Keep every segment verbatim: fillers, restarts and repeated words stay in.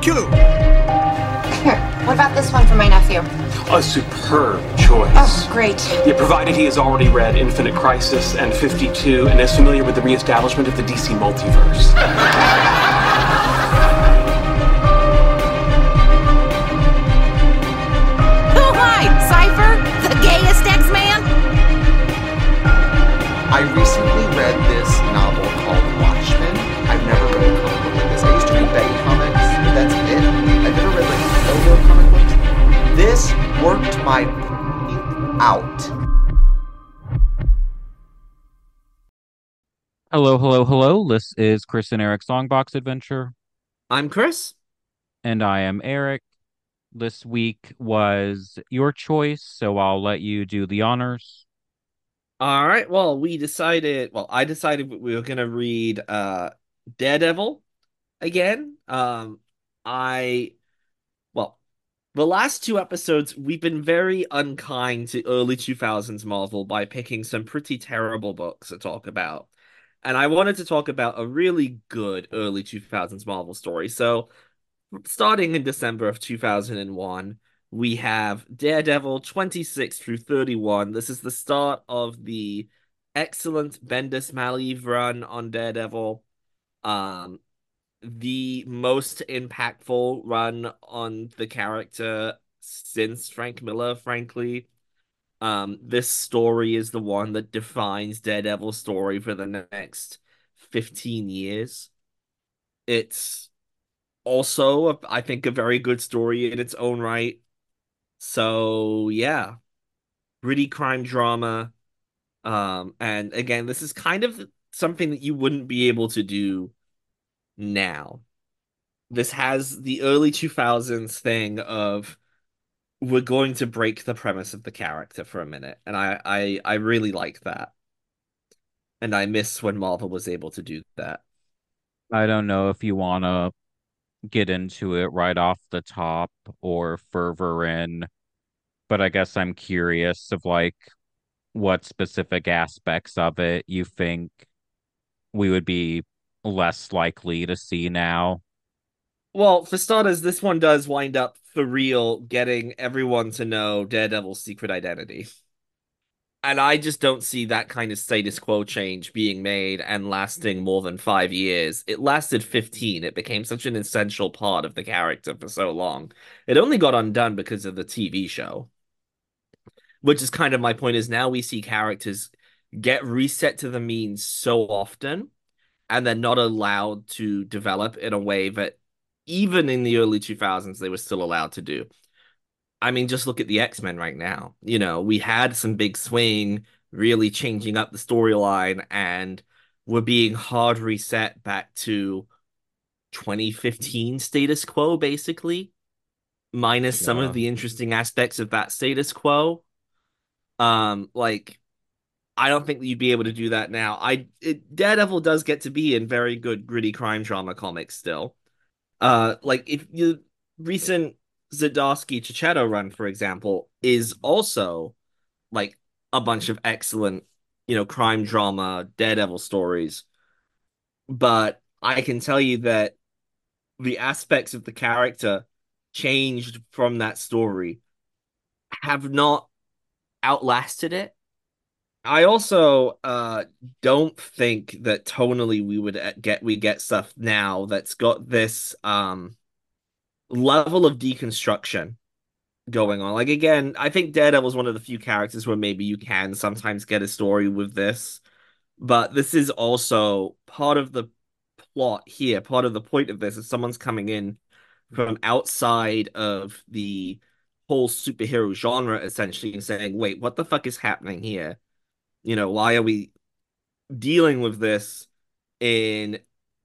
Kill him! Here, what about this one for my nephew? A superb choice. Oh, great. Yeah, provided he has already read Infinite Crisis and fifty-two and is familiar with the reestablishment of the D C multiverse. Oh, hi, Cypher, the gayest X-Man. I recently read this novel called Watchmen. I've never read a comic book like this. I used to read Betty comics, but that's it. I've never read like solo comic books. This worked my out. Hello, hello, hello. This is Chris and Eric's Songbox Adventure, I'm Chris. and I am Eric. This week was your choice, so I'll let you do the honors. All right. Well, we decided. Well, I decided we were gonna read uh Daredevil again. Um, I well, the last two episodes we've been very unkind to early two thousands Marvel by picking some pretty terrible books to talk about, and I wanted to talk about a really good early two thousands Marvel story. So, starting in December of two thousand one. We have Daredevil twenty-six through thirty-one. This is the start of the excellent Bendis Malieve run on Daredevil. Um, the most impactful run on the character since Frank Miller, frankly. Um, this story is the one that defines Daredevil's story for the next fifteen years. It's also, I think, a very good story in its own right. So yeah, gritty crime drama. Um, and again, this is kind of something that you wouldn't be able to do now. This has the early two thousands thing of we're going to break the premise of the character for a minute, and I I I really like that. And I miss when Marvel was able to do that. I don't know if you want to get into it right off the top or further in, but I guess I'm curious of like what specific aspects of it you think we would be less likely to see now. Well, for starters, this one does wind up for real getting everyone to know Daredevil's secret identity. And I just don't see that kind of status quo change being made and lasting more than five years. It lasted fifteen. It became such an essential part of the character for so long. It only got undone because of the T V show. Which is kind of my point, is now we see characters get reset to the mean so often, and they're not allowed to develop in a way that even in the early two thousands they were still allowed to do. I mean, just look at the X-Men right now. You know, we had some big swing, really changing up the storyline, and we're being hard reset back to twenty fifteen status quo, basically, minus some Yeah. of the interesting aspects of that status quo. Um, like, I don't think that you'd be able to do that now. I it, Daredevil does get to be in very good gritty crime drama comics still. Uh, like if you recent Zdarsky Chichetto run, for example, is also like a bunch of excellent, you know, crime drama Daredevil stories. But I can tell you that the aspects of the character changed from that story have not outlasted it. I also uh don't think that tonally we would uh, get we get stuff now that's got this um level of deconstruction going on. Like again, I think Daredevil's one of the few characters where maybe you can sometimes get a story with this, but this is also part of the plot here. Part of the point of this is someone's coming in from outside of the whole superhero genre essentially and saying, "Wait, what the fuck is happening here? You know, why are we dealing with this in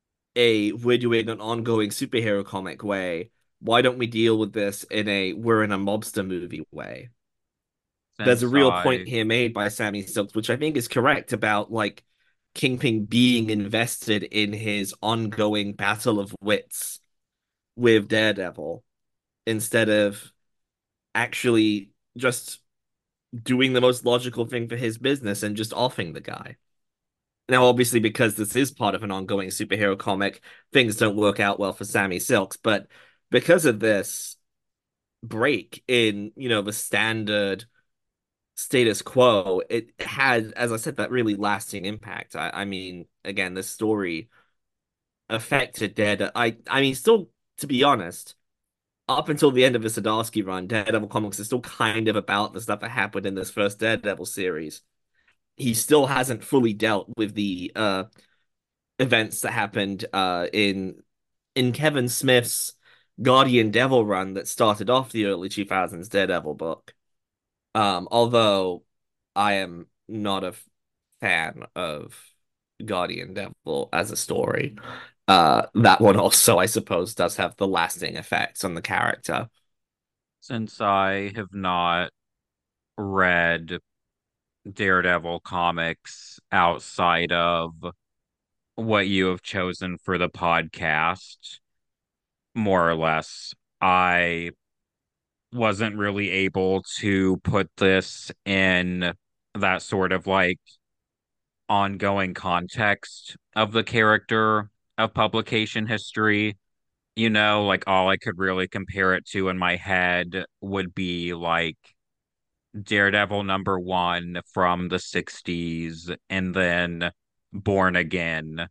a we're doing an ongoing superhero comic way? Why don't we deal with this in a we're in a mobster movie way?" There's a Since real point I here made by Sammy Silks, which I think is correct about like Kingpin being invested in his ongoing battle of wits with Daredevil instead of actually just doing the most logical thing for his business and just offing the guy. Now, obviously, because this is part of an ongoing superhero comic, things don't work out well for Sammy Silks, but because of this break in, you know, the standard status quo, it had, as I said, that really lasting impact. I, I mean, again, this story affected Daredevil. I, I mean, still, to be honest, up until the end of the Zdarsky run, Daredevil comics is still kind of about the stuff that happened in this first Daredevil series. He still hasn't fully dealt with the uh events that happened uh in in Kevin Smith's Guardian Devil run that started off the early two thousands Daredevil book. Um, although I am not a fan of Guardian Devil as a story. Uh, that one also, I suppose, does have the lasting effects on the character. Since I have not read Daredevil comics outside of what you have chosen for the podcast, more or less, I wasn't really able to put this in that sort of like ongoing context of the character of publication history. You know, like all I could really compare it to in my head would be like Daredevil number one from the sixties and then Born Again.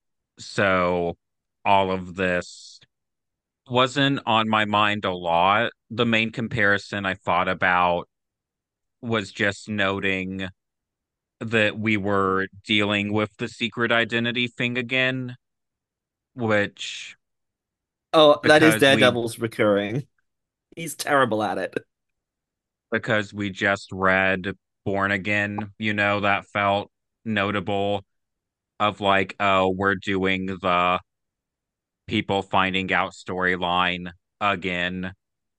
So all of this wasn't on my mind a lot. The main comparison I thought about was just noting that we were dealing with the secret identity thing again, which Oh, that is because we Daredevil's recurring. He's terrible at it. because we just read Born Again, you know, that felt notable of like, oh, we're doing the people finding out storyline again,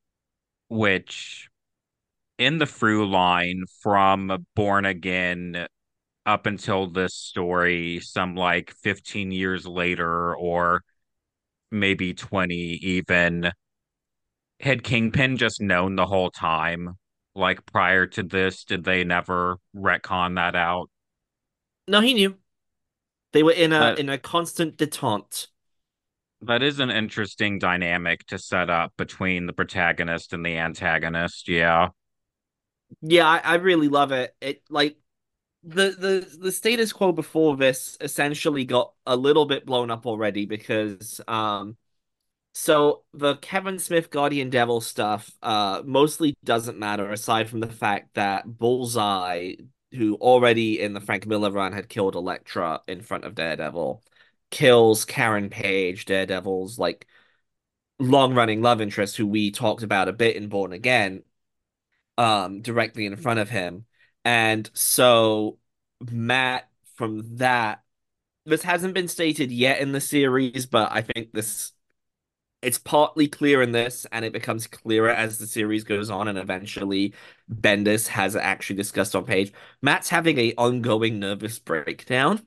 which in the through line from Born Again up until this story, some like fifteen years later, or maybe twenty even, had Kingpin just known the whole time? Like prior to this, did they never retcon that out? No, he knew. They were in a That in a constant detente. that is an interesting dynamic to set up between the protagonist and the antagonist. Yeah. Yeah, I, I really love it. It like the the the status quo before this essentially got a little bit blown up already because um so the Kevin Smith Guardian Devil stuff uh mostly doesn't matter aside from the fact that Bullseye, who already in the Frank Miller run had killed Elektra in front of Daredevil, kills Karen Page, Daredevil's like long-running love interest, who we talked about a bit in Born Again, um, directly in front of him. And so Matt, from that, this hasn't been stated yet in the series, but I think this it's partly clear in this, and it becomes clearer as the series goes on, and eventually Bendis has actually discussed on page. Matt's having a ongoing nervous breakdown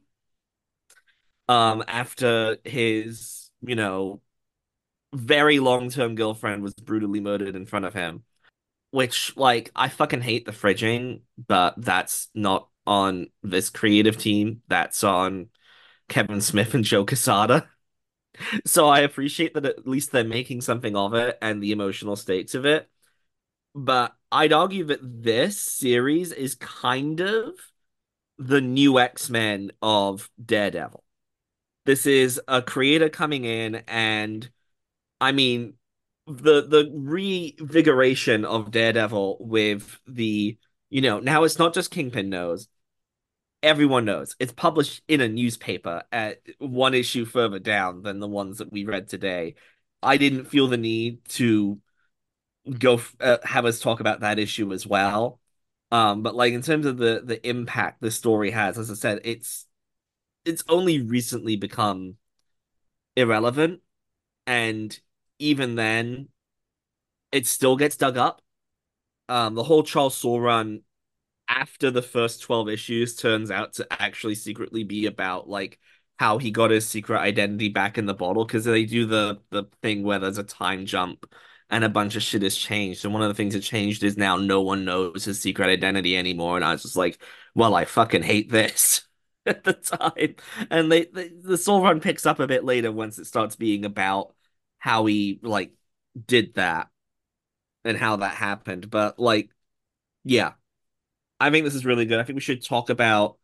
um after his, you know, very long-term girlfriend was brutally murdered in front of him. Which, like, I fucking hate the fridging, but that's not on this creative team. That's on Kevin Smith and Joe Quesada. So I appreciate that at least they're making something of it and the emotional stakes of it. But I'd argue that this series is kind of the new X-Men of Daredevil. This is a creator coming in, and I mean, the the revigoration of Daredevil with the, you know, now it's not just Kingpin knows, everyone knows. It's published in a newspaper at one issue further down than the ones that we read today. I didn't feel the need to go uh, have us talk about that issue as well. Um, but like in terms of the the impact the story has, as I said, it's it's only recently become irrelevant, and even then, it still gets dug up. Um, the whole Charles Soule run after the first twelve issues turns out to actually secretly be about like how he got his secret identity back in the bottle, because they do the the thing where there's a time jump and a bunch of shit has changed. And one of the things that changed is now no one knows his secret identity anymore. And I was just like, well, I fucking hate this at the time. And they, they the Soul Run picks up a bit later once it starts being about how he like did that and how that happened. But like, yeah, I think this is really good. I think we should talk about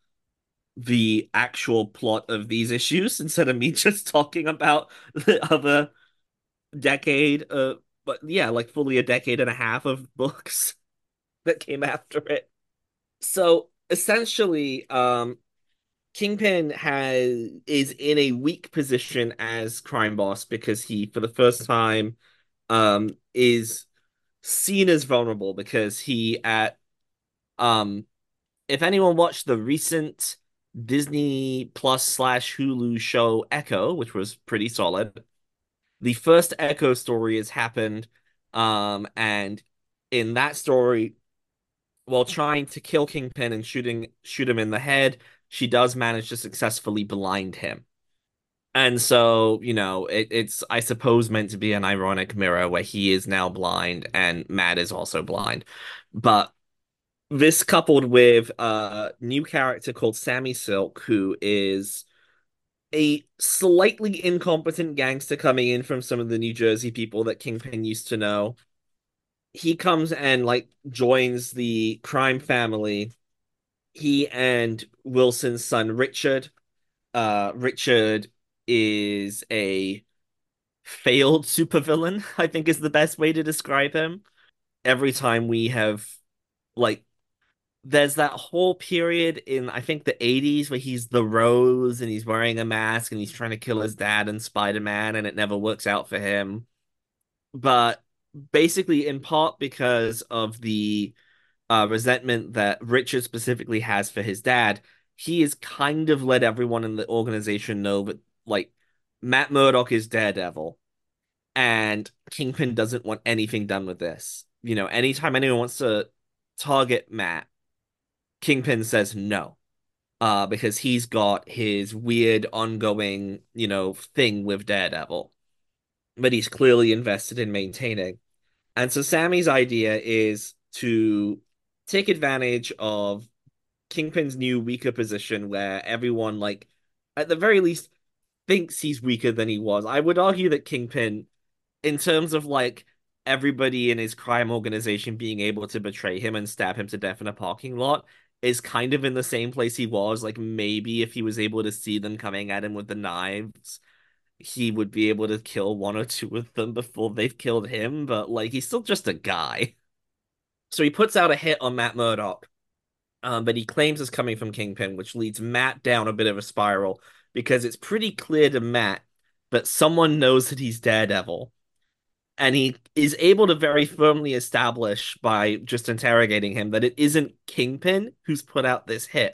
the actual plot of these issues instead of me just talking about the other decade. Uh, but yeah, like fully a decade and a half of books that came after it. So essentially, um, Kingpin has is in a weak position as crime boss because he, for the first time, um, is seen as vulnerable because he at um if anyone watched the recent Disney Plus slash Hulu show Echo, which was pretty solid, the first Echo story has happened, um, and in that story, while trying to kill Kingpin and shooting shoot him in the head, she does manage to successfully blind him. And so, you know, it, it's, I suppose, meant to be an ironic mirror where he is now blind and Matt is also blind. But this coupled with a new character called Sammy Silk, who is a slightly incompetent gangster coming in from some of the New Jersey people that Kingpin used to know. He comes and like joins the crime family. He and Wilson's son Richard. Uh, Richard is a failed supervillain, I think is the best way to describe him. Every time we have like there's that whole period in I think the eighties where he's the Rose and he's wearing a mask and he's trying to kill his dad and Spider-Man and it never works out for him. But basically in part because of the uh, resentment that Richard specifically has for his dad, he has kind of let everyone in the organization know that like Matt Murdock is Daredevil and Kingpin doesn't want anything done with this. You know, anytime anyone wants to target Matt, Kingpin says no. Uh, because he's got his weird ongoing, you know, thing with Daredevil, but he's clearly invested in maintaining. And so Sammy's idea is to take advantage of Kingpin's new weaker position where everyone, like, at the very least, thinks he's weaker than he was. I would argue that Kingpin, in terms of like everybody in his crime organization being able to betray him and stab him to death in a parking lot, is kind of in the same place he was. Like maybe if he was able to see them coming at him with the knives, he would be able to kill one or two of them before they've killed him, but like he's still just a guy. So he puts out a hit on Matt Murdock, um, but he claims it's coming from Kingpin, which leads Matt down a bit of a spiral because it's pretty clear to Matt that someone knows that he's Daredevil. And he is able to very firmly establish by just interrogating him that it isn't Kingpin who's put out this hit.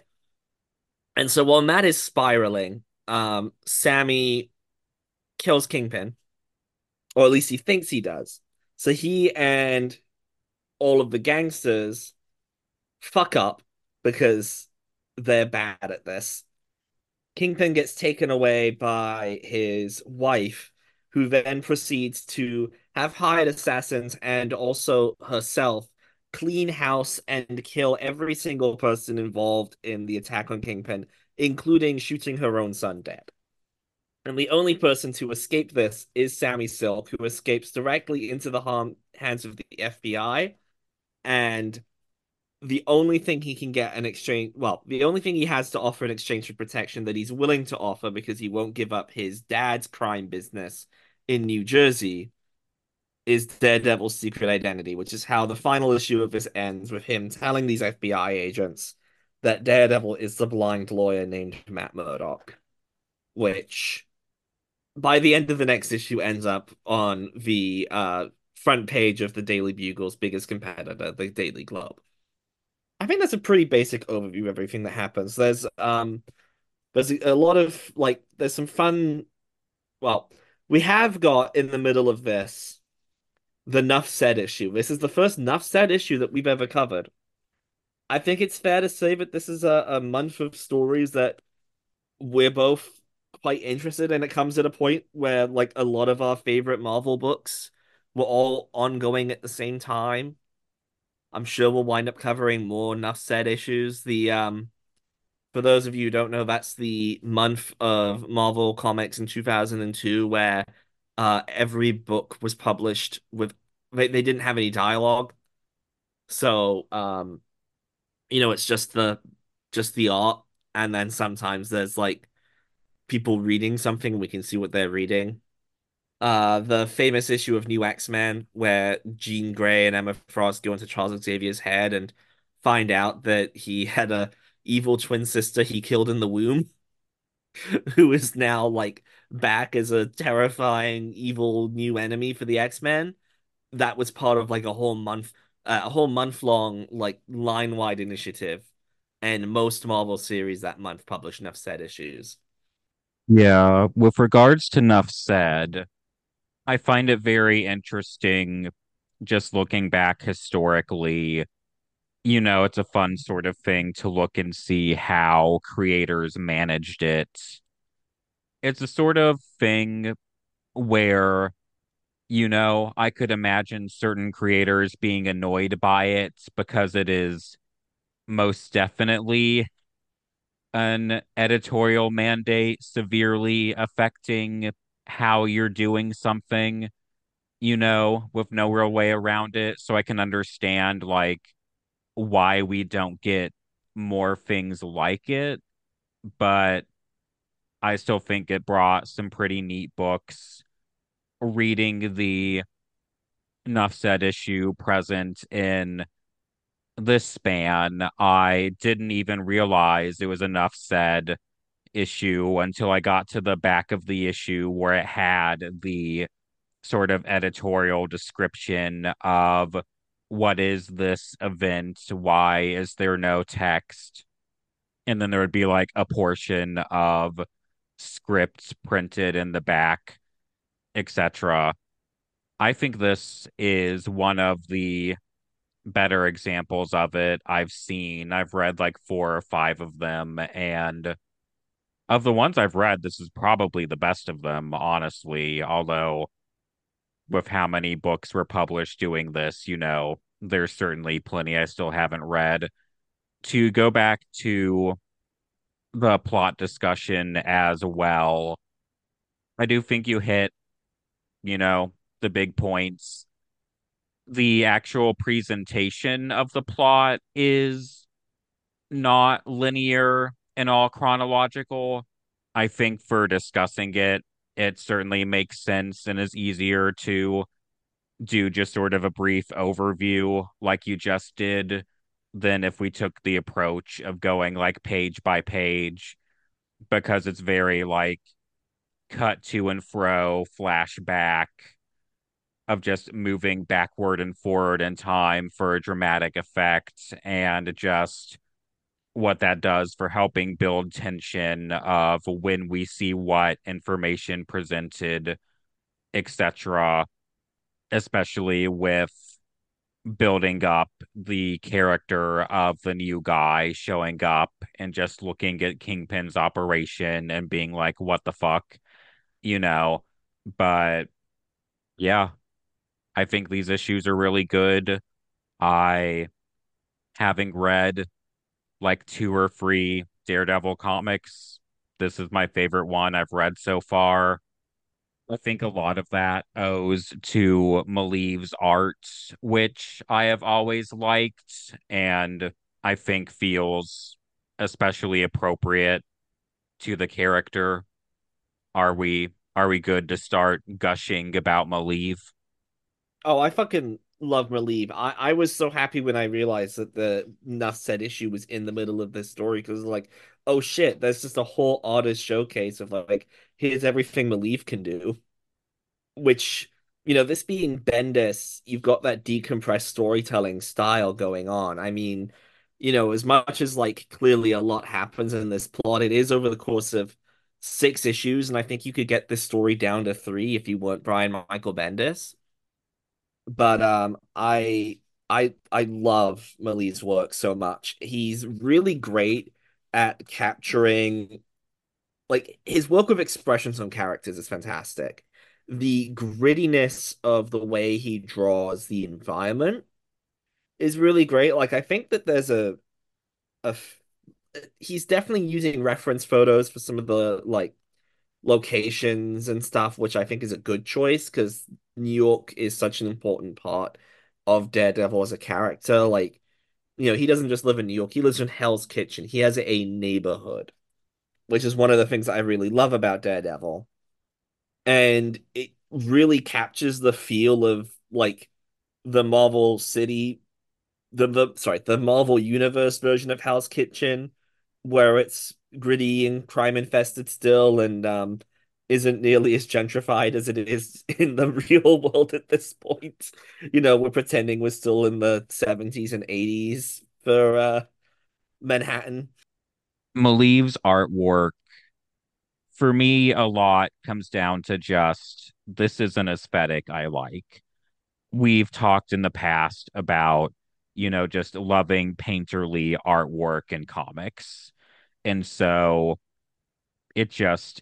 And so while Matt is spiraling, um, Sammy kills Kingpin, or at least he thinks he does. So he and all of the gangsters fuck up because they're bad at this. Kingpin gets taken away by his wife, who then proceeds to have hired assassins and also herself clean house and kill every single person involved in the attack on Kingpin, including shooting her own son dead. And the only person to escape this is Sammy Silk, who escapes directly into the harm, hands of the F B I. And the only thing he can get in exchange, well, the only thing he has to offer in exchange for protection that he's willing to offer because he won't give up his dad's crime business in New Jersey is Daredevil's secret identity, which is how the final issue of this ends with him telling these F B I agents that Daredevil is the blind lawyer named Matt Murdock, which by the end of the next issue ends up on the uh, front page of the Daily Bugle's biggest competitor, the Daily Globe. I think that's a pretty basic overview of everything that happens. There's um there's a lot of like there's some fun well, we have got in the middle of this the Nuff Said issue. This is the first Nuff Said issue that we've ever covered. I think it's fair to say that this is a, a month of stories that we're both quite interested in. It comes at a point where like a lot of our favorite Marvel books were all ongoing at the same time. I'm sure we'll wind up covering more Nuff Said issues. The um for those of you who don't know, that's the month of Marvel Comics in two thousand two where Uh, every book was published with they, they didn't have any dialogue. So um, you know, it's just the just the art, and then sometimes there's like people reading something, we can see what they're reading. Uh, the famous issue of New X-Men where Jean Grey and Emma Frost go into Charles Xavier's head and find out that he had a evil twin sister he killed in the womb, who is now like back as a terrifying evil new enemy for the X-Men. That was part of like a whole month, uh, a whole month long like line wide initiative, and most Marvel series that month published enough said issues. Yeah, with regards to Nuff Said, I find it very interesting just looking back historically. You know, it's a fun sort of thing to look and see how creators managed it. It's a sort of thing where, you know, I could imagine certain creators being annoyed by it because it is most definitely an editorial mandate severely affecting how you're doing something, you know, with no real way around it. So I can understand like why we don't get more things like it, but I still think it brought some pretty neat books. Reading the Enough Said issue present in this span, I didn't even realize it was Enough Said issue until I got to the back of the issue where it had the sort of editorial description of what is this event? Why is there no text? And then there would be like a portion of script printed in the back, et cetera. I think this is one of the better examples of it I've seen. I've read like four or five of them, and of the ones I've read, this is probably the best of them, honestly. Although, with how many books were published doing this, you know, there's certainly plenty I still haven't read. To go back to the plot discussion as well, I do think you hit, you know, the big points. The actual presentation of the plot is not linear and all chronological. I think for discussing it, it certainly makes sense and is easier to do just sort of a brief overview like you just did than if we took the approach of going like page by page, because it's very like cut to and fro, flashback of just moving backward and forward in time for a dramatic effect, and just what that does for helping build tension of when we see what information presented, et cetera, especially with building up the character of the new guy showing up and just looking at Kingpin's operation and being like, what the fuck, you know? But yeah, I think these issues are really good. I, having read like two or three Daredevil comics, this is my favorite one I've read so far. I think a lot of that owes to Malieve's art, which I have always liked, and I think feels especially appropriate to the character. Are we are we good to start gushing about Malieve? Oh, I fucking love Relieve. I, I was so happy when I realized that the Nuff Said issue was in the middle of this story because like, oh shit, that's just a whole artist showcase of like, here's everything Relieve can do. Which, you know, this being Bendis, you've got that decompressed storytelling style going on. I mean, you know, as much as like clearly a lot happens in this plot, it is over the course of six issues, and I think you could get this story down to three if you weren't Brian Michael Bendis. But um, I I I love Mali's work so much. He's really great at capturing like his work with expressions on characters is fantastic. The grittiness of the way he draws the environment is really great. Like I think that there's a a f- he's definitely using reference photos for some of the like locations and stuff, which I think is a good choice because New York is such an important part of Daredevil as a character. Like, you know, he doesn't just live in New York, he lives in Hell's Kitchen. He has a neighborhood, which is one of the things I really love about Daredevil. And it really captures the feel of like the Marvel City, the, the sorry, the Marvel Universe version of Hell's Kitchen, where it's gritty and crime infested still, and um, isn't nearly as gentrified as it is in the real world at this point. You know, we're pretending we're still in the seventies and eighties for uh, Manhattan. Malieve's artwork, for me, a lot comes down to just this is an aesthetic I like. We've talked in the past about, you know, just loving painterly artwork in comics. And so it just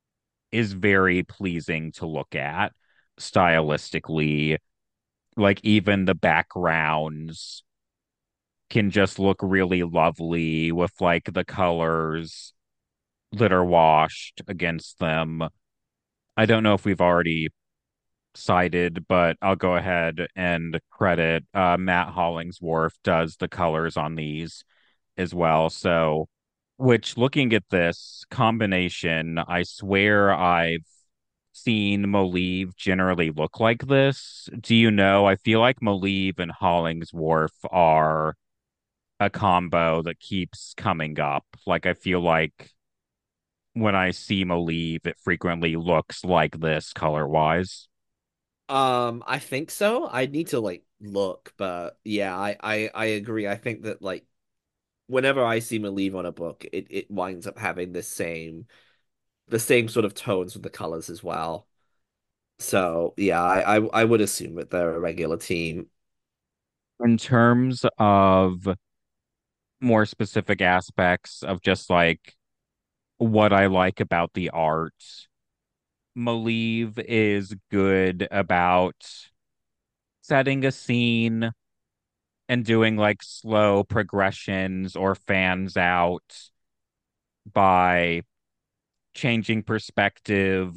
is very pleasing to look at stylistically. Like even the backgrounds can just look really lovely with like the colors that are washed against them. I don't know if we've already cited, but I'll go ahead and credit uh, Matt Hollingsworth does the colors on these as well. So, which looking at this combination, I swear I've seen Malieve generally look like this. Do you know? I feel like Malieve and Hollingsworth are a combo that keeps coming up. Like I feel like when I see Malieve, it frequently looks like this color wise. Um, I think so. I need to like look, but yeah, I I I agree. I think that like whenever I see Malieve on a book, it it winds up having the same the same sort of tones with the colors as well. So yeah, I I, I would assume that they're a regular team. In terms of more specific aspects of just like what I like about the art, Malieve is good about setting a scene and doing like slow progressions or fans out by changing perspective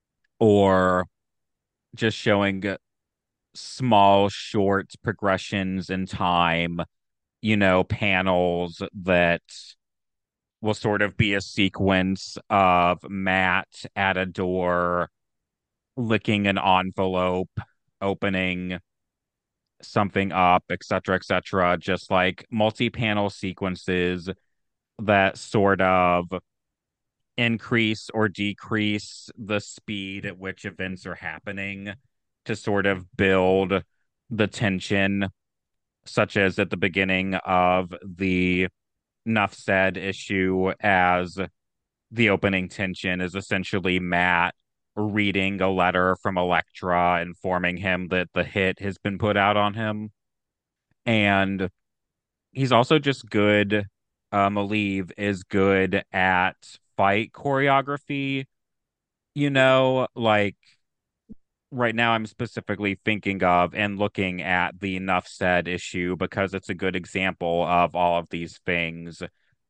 or just showing small, short progressions in time, you know, panels that will sort of be a sequence of Matt at a door, licking an envelope, opening something up, et cetera, et cetera. Just like multi-panel sequences that sort of increase or decrease the speed at which events are happening to sort of build the tension, such as at the beginning of the Nuff Said issue, as the opening tension is essentially Matt reading a letter from Elektra informing him that the hit has been put out on him. And he's also just good. Uh, Malieve is good at fight choreography. You know, like right now, I'm specifically thinking of and looking at the Nuff Said issue because it's a good example of all of these things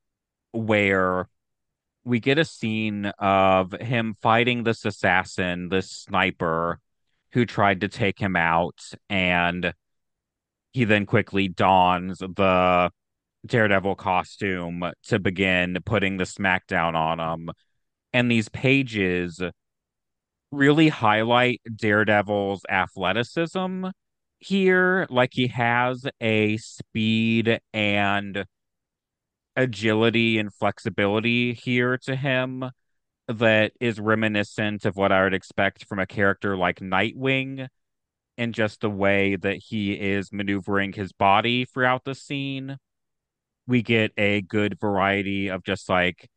where we get a scene of him fighting this assassin, this sniper who tried to take him out, and he then quickly dons the Daredevil costume to begin putting the smackdown on him. And these pages really highlight Daredevil's athleticism here. Like he has a speed and agility and flexibility here to him that is reminiscent of what I would expect from a character like Nightwing, and just the way that he is maneuvering his body throughout the scene. We get a good variety of just like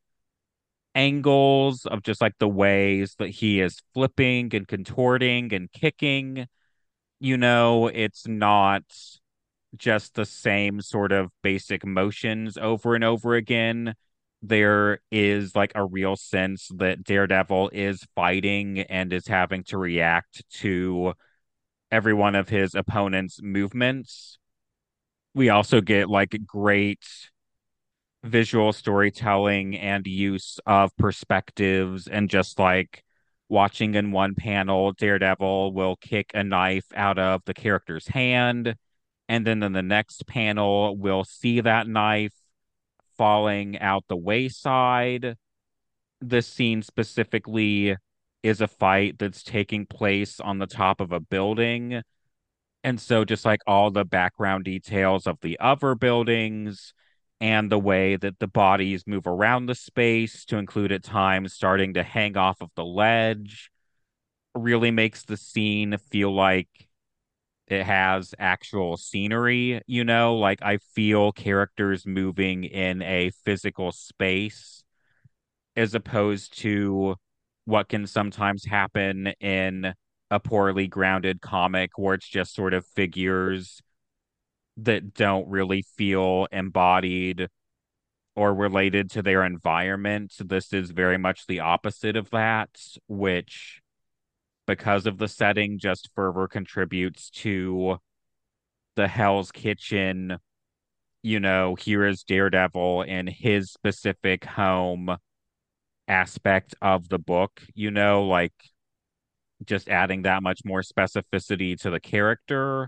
angles of just like the ways that he is flipping and contorting and kicking. You know, it's not just the same sort of basic motions over and over again. There is like a real sense that Daredevil is fighting and is having to react to every one of his opponent's movements. We also get like great visual storytelling and use of perspectives, and just like watching in one panel, Daredevil will kick a knife out of the character's hand, and then in the next panel, we'll see that knife falling out the wayside. This scene specifically is a fight that's taking place on the top of a building. And so just like all the background details of the other buildings and the way that the bodies move around the space to include at times starting to hang off of the ledge really makes the scene feel like it has actual scenery, you know, like I feel characters moving in a physical space as opposed to what can sometimes happen in a poorly grounded comic where it's just sort of figures that don't really feel embodied or related to their environment. This is very much the opposite of that, which, because of the setting, just further contributes to the Hell's Kitchen. You know, here is Daredevil in his specific home aspect of the book, you know, like just adding that much more specificity to the character.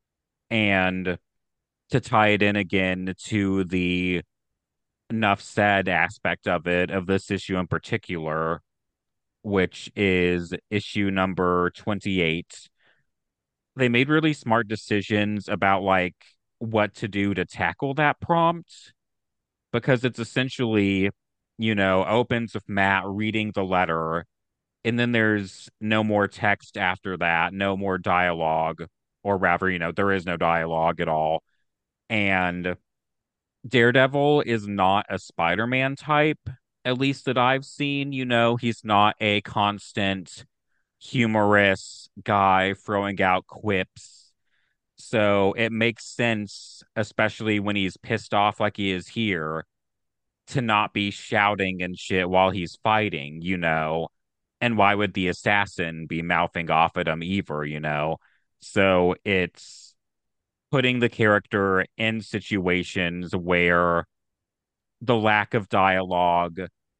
And to tie it in again to the enough said aspect of it, of this issue in particular, which is issue number twenty-eight, they made really smart decisions about like what to do to tackle that prompt, because it's essentially, you know, opens with Matt reading the letter, and then there's no more text after that, no more dialogue, or rather, you know, there is no dialogue at all. And Daredevil is not a Spider-Man type, at least that I've seen. You know, he's not a constant humorous guy throwing out quips. So it makes sense, especially when he's pissed off like he is here, to not be shouting and shit while he's fighting, you know? And why would the assassin be mouthing off at him either, you know? So it's putting the character in situations where the lack of dialogue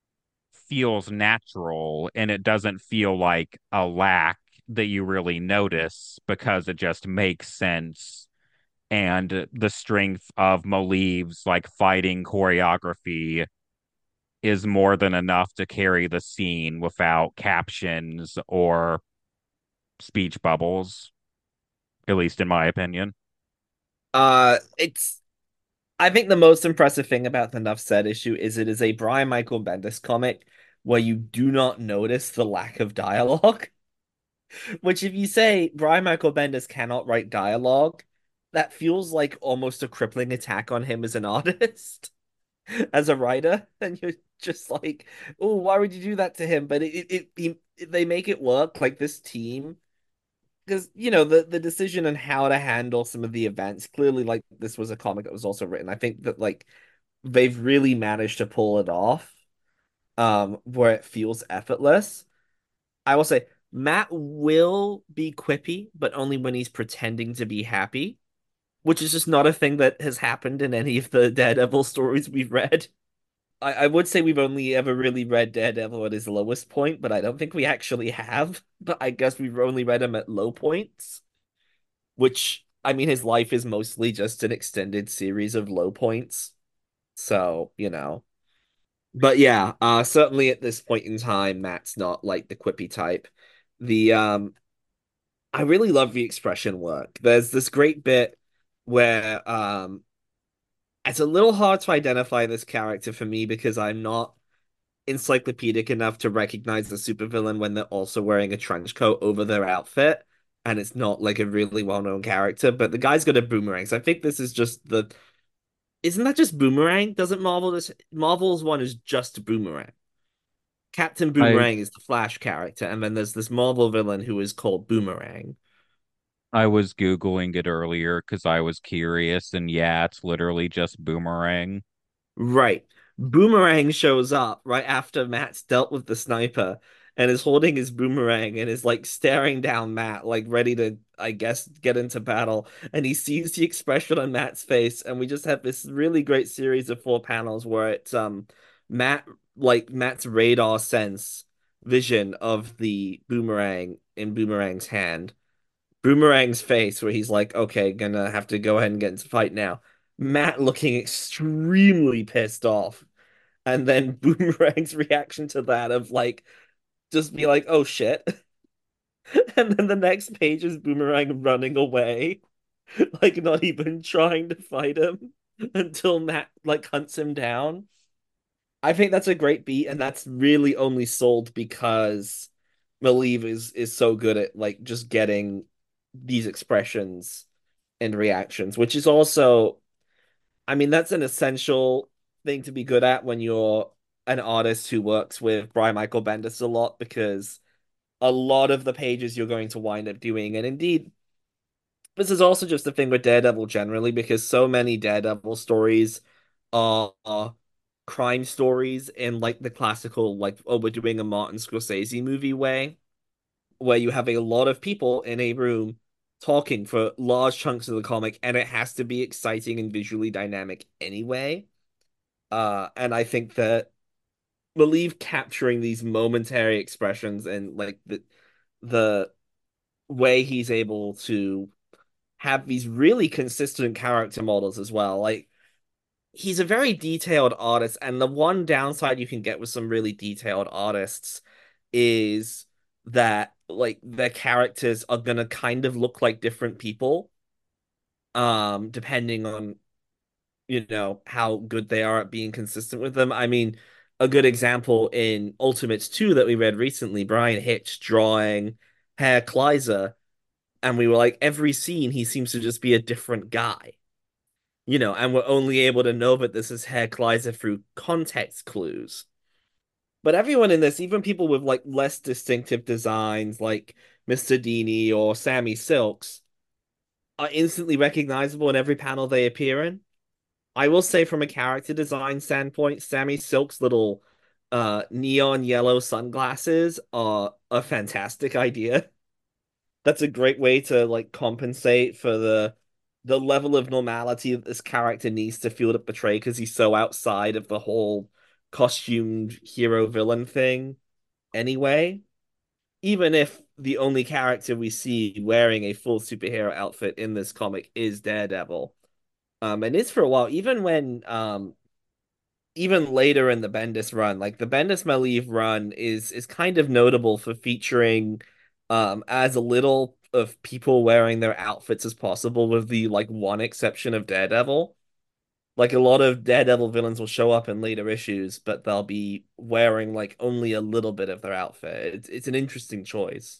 feels natural and it doesn't feel like a lack that you really notice because it just makes sense. And the strength of Maliv's like fighting choreography is more than enough to carry the scene without captions or speech bubbles, at least in my opinion. Uh, it's I think the most impressive thing about the Nuff Said issue is it is a Brian Michael Bendis comic where you do not notice the lack of dialogue. Which, if you say Brian Michael Bendis cannot write dialogue, that feels like almost a crippling attack on him as an artist, as a writer. And you're just like, oh, why would you do that to him? But it, it, it, it they make it work. Like this team, because you know the the decision on how to handle some of the events. Clearly, like this was a comic that was also written. I think that like they've really managed to pull it off, um, where it feels effortless. I will say Matt will be quippy, but only when he's pretending to be happy, which is just not a thing that has happened in any of the Daredevil stories we've read. I, I would say we've only ever really read Daredevil at his lowest point, but I don't think we actually have. But I guess we've only read him at low points, which, I mean, his life is mostly just an extended series of low points. So, you know. But yeah, uh, certainly at this point in time, Matt's not like the quippy type. The um I really love the expression work. There's this great bit where um it's a little hard to identify this character for me because I'm not encyclopedic enough to recognize the supervillain when they're also wearing a trench coat over their outfit, and it's not like a really well-known character, but the guy's got a boomerang. So I think this is just the isn't that just Boomerang? Doesn't Marvel this Marvel's one is just Boomerang. Captain I Boomerang is the Flash character, and then there's this Marvel villain who is called Boomerang. I was Googling it earlier because I was curious, and yeah, it's literally just Boomerang. Right. Boomerang shows up right after Matt's dealt with the sniper, and is holding his boomerang and is like staring down Matt, like ready to, I guess, get into battle. And he sees the expression on Matt's face, and we just have this really great series of four panels where it's um Matt like Matt's radar sense vision of the boomerang in Boomerang's hand. Boomerang's face, where he's like, okay, gonna have to go ahead and get into fight now. Matt looking extremely pissed off. And then Boomerang's reaction to that of like, just be like, oh shit. And then the next page is Boomerang running away, like not even trying to fight him until Matt like hunts him down. I think that's a great beat, and that's really only sold because Maleev is is so good at like just getting these expressions and reactions, which is also, I mean, that's an essential thing to be good at when you're an artist who works with Brian Michael Bendis a lot, because a lot of the pages you're going to wind up doing, and indeed, this is also just the thing with Daredevil generally, because so many Daredevil stories are, are crime stories in like the classical, like, oh, we're doing a Martin Scorsese movie way, where you have a lot of people in a room talking for large chunks of the comic, and it has to be exciting and visually dynamic anyway. Uh, and I think that Maleev capturing these momentary expressions and like the the way he's able to have these really consistent character models as well. Like, he's a very detailed artist, and the one downside you can get with some really detailed artists is that like their characters are gonna kind of look like different people, um, depending on, you know, how good they are at being consistent with them. I mean, a good example in Ultimates two that we read recently, Brian Hitch drawing Herr Kleiser, and we were like, every scene he seems to just be a different guy. You know, and we're only able to know that this is Herr Kleiser through context clues. But everyone in this, even people with like less distinctive designs like mister Dini or Sammy Silks, are instantly recognizable in every panel they appear in. I will say from a character design standpoint, Sammy Silk's little uh neon yellow sunglasses are a fantastic idea. That's a great way to like compensate for the the level of normality that this character needs to feel to portray, because he's so outside of the whole costumed hero villain thing anyway. Even if the only character we see wearing a full superhero outfit in this comic is Daredevil. Um, and is for a while, even when um even later in the Bendis run, like the Bendis Maleev run is is kind of notable for featuring um as little of people wearing their outfits as possible, with the like one exception of Daredevil. Like a lot of Daredevil villains will show up in later issues, but they'll be wearing like only a little bit of their outfit. It's it's an interesting choice.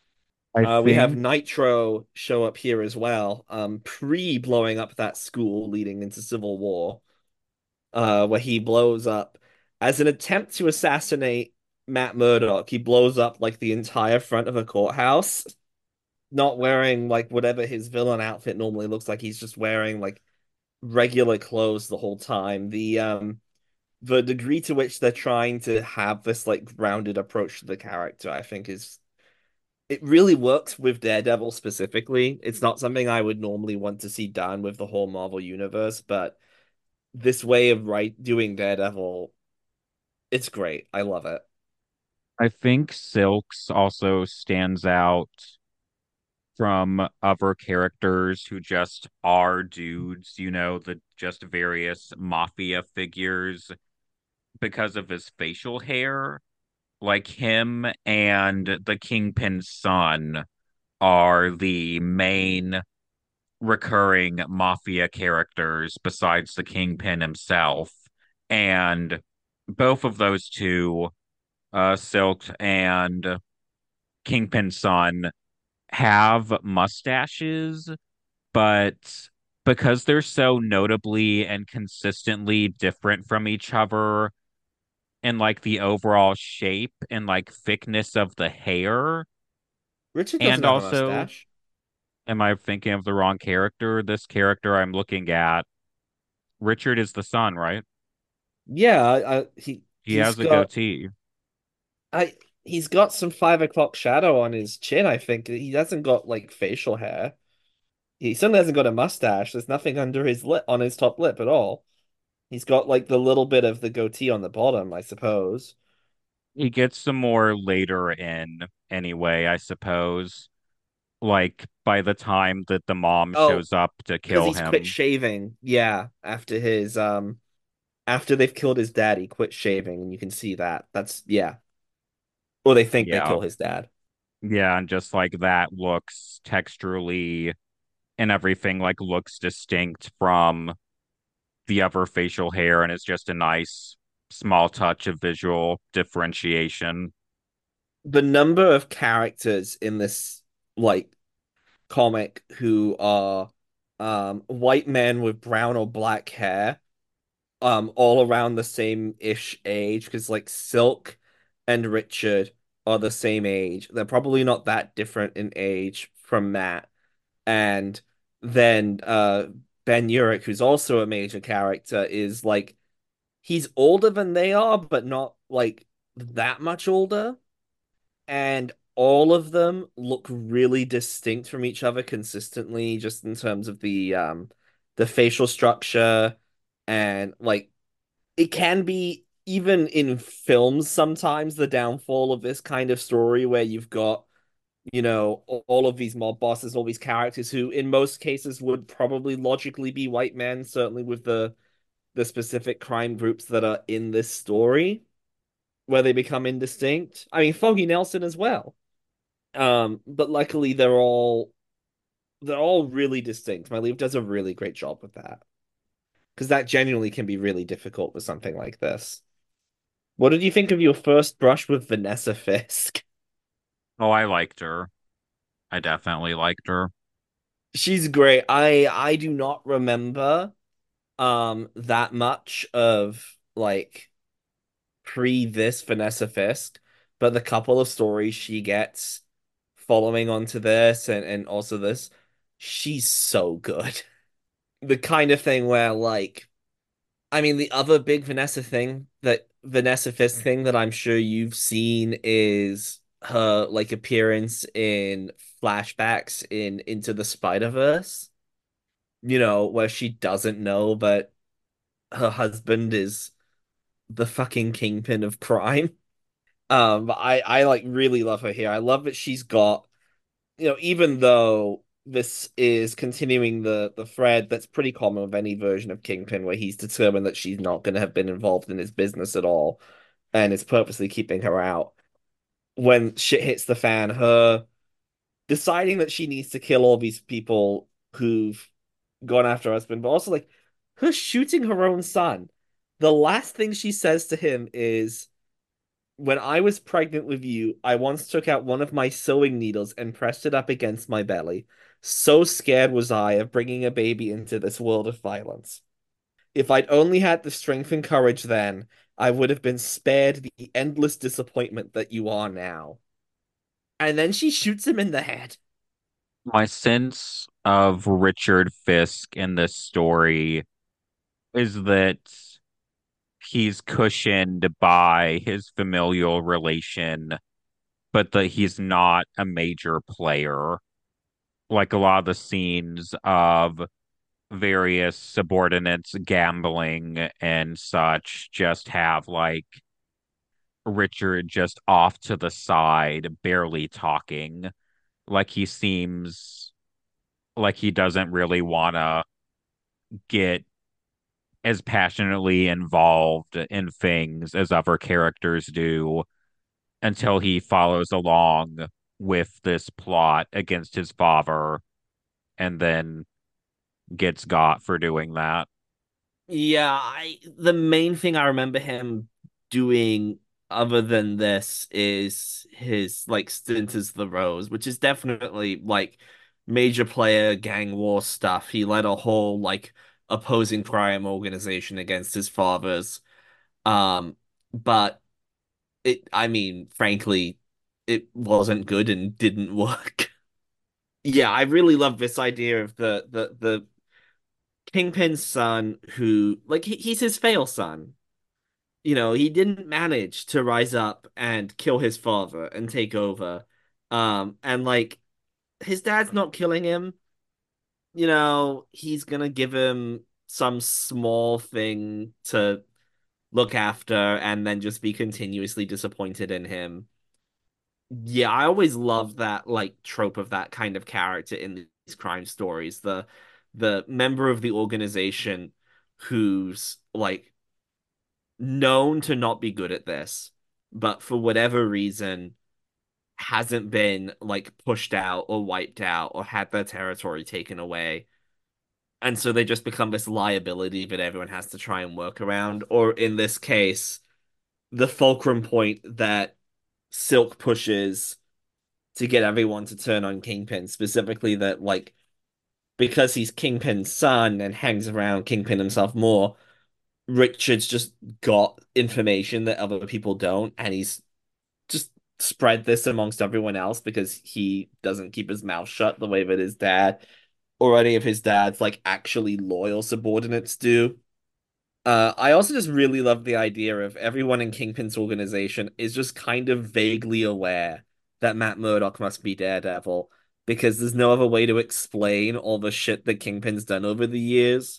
I Uh, we have think Nitro show up here as well, um, pre blowing up that school leading into Civil War, uh, where he blows up as an attempt to assassinate Matt Murdock. He blows up like the entire front of a courthouse, not wearing like whatever his villain outfit normally looks like. He's just wearing like regular clothes the whole time. The um the degree to which they're trying to have this like grounded approach to the character, I think is it really works with Daredevil specifically. It's not something I would normally want to see done with the whole Marvel universe, but this way of right doing Daredevil, it's great. I love it. I think Silks also stands out from other characters who just are dudes, you know, the just various mafia figures because of his facial hair. Like him and the Kingpin's son are the main recurring mafia characters besides the Kingpin himself. And both of those two, uh, Silk and Kingpin's son, have mustaches, but because they're so notably and consistently different from each other in like the overall shape and like thickness of the hair, Richard doesn't and have a also, mustache. am I thinking of the wrong character? This character I'm looking at, Richard is the son, right? Yeah, I, he He he's has a got goatee. I he's got some five o'clock shadow on his chin, I think. He hasn't got like facial hair. He certainly hasn't got a mustache. There's nothing under his lip on his top lip at all. He's got like the little bit of the goatee on the bottom, I suppose. He gets some more later in anyway, I suppose. Like by the time that the mom Oh, shows up to because kill he's quit him. shaving. Yeah, after his um after they've killed his dad, he quit shaving, and you can see that. That's yeah. Or they think they Yeah. kill his dad. Yeah, and just like that looks texturally and everything like looks distinct from the other facial hair and it's just a nice small touch of visual differentiation. The number of characters in this like comic who are um white men with brown or black hair, um, all around the same-ish age, because like Silk and Richard are the same age. They're probably not that different in age from Matt. And then uh Ben Urich, who's also a major character, is like he's older than they are, but not like that much older. And all of them look really distinct from each other consistently, just in terms of the um the facial structure and like it can be even in films sometimes the downfall of this kind of story where you've got you know all of these mob bosses, all these characters who in most cases would probably logically be white men, certainly with the the specific crime groups that are in this story where they become indistinct. I mean, Foggy Nelson as well. Um, but luckily they're all they're all really distinct. Maleev does a really great job with that because that genuinely can be really difficult with something like this. What did you think of your first brush with Vanessa Fisk? Oh, I liked her. I definitely liked her. She's great. I I do not remember um that much of like pre this Vanessa Fisk, but the couple of stories she gets following onto this and and also this, she's so good. The kind of thing where like I mean, the other big Vanessa thing that Vanessa Fisk thing that I'm sure you've seen is her like appearance in flashbacks in Into the Spider-Verse, you know, where she doesn't know, but her husband is the fucking kingpin of crime. Um, I I like really love her here. I love that she's got, you know, even though this is continuing the the thread that's pretty common with any version of Kingpin, where he's determined that she's not going to have been involved in his business at all, and is purposely keeping her out. When shit hits the fan, her deciding that she needs to kill all these people who've gone after her husband, but also like her shooting her own son. The last thing she says to him is, when I was pregnant with you, I once took out one of my sewing needles and pressed it up against my belly. So scared was I of bringing a baby into this world of violence. If I'd only had the strength and courage then, I would have been spared the endless disappointment that you are now. And then she shoots him in the head. My sense of Richard Fisk in this story is that he's cushioned by his familial relation, but that he's not a major player. Like a lot of the scenes of various subordinates gambling and such just have like Richard just off to the side, barely talking. Like he seems like he doesn't really want to get as passionately involved in things as other characters do until he follows along with this plot against his father and then gets got for doing that. Yeah, I the main thing I remember him doing other than this is his like stint as the Rose, which is definitely like major player gang war stuff. He led a whole like opposing crime organization against his father's. Um, but it I mean, frankly, it wasn't good and didn't work. Yeah, I really love this idea of the the the Kingpin's son who like he, he's his fail son. you know, he didn't manage to rise up and kill his father and take over. Um, and like his dad's not killing him, you know, he's gonna give him some small thing to look after and then just be continuously disappointed in him. Yeah, I always love that like trope of that kind of character in these crime stories. The the member of the organization who's like known to not be good at this, but for whatever reason hasn't been like pushed out or wiped out or had their territory taken away. And so they just become this liability that everyone has to try and work around. Or in this case, the fulcrum point that Silk pushes to get everyone to turn on Kingpin, specifically that like because he's Kingpin's son and hangs around Kingpin himself more, Richard's just got information that other people don't, and he's just spread this amongst everyone else because he doesn't keep his mouth shut the way that his dad or any of his dad's like actually loyal subordinates do. Uh, I also just really love the idea of everyone in Kingpin's organization is just kind of vaguely aware that Matt Murdock must be Daredevil because there's no other way to explain all the shit that Kingpin's done over the years.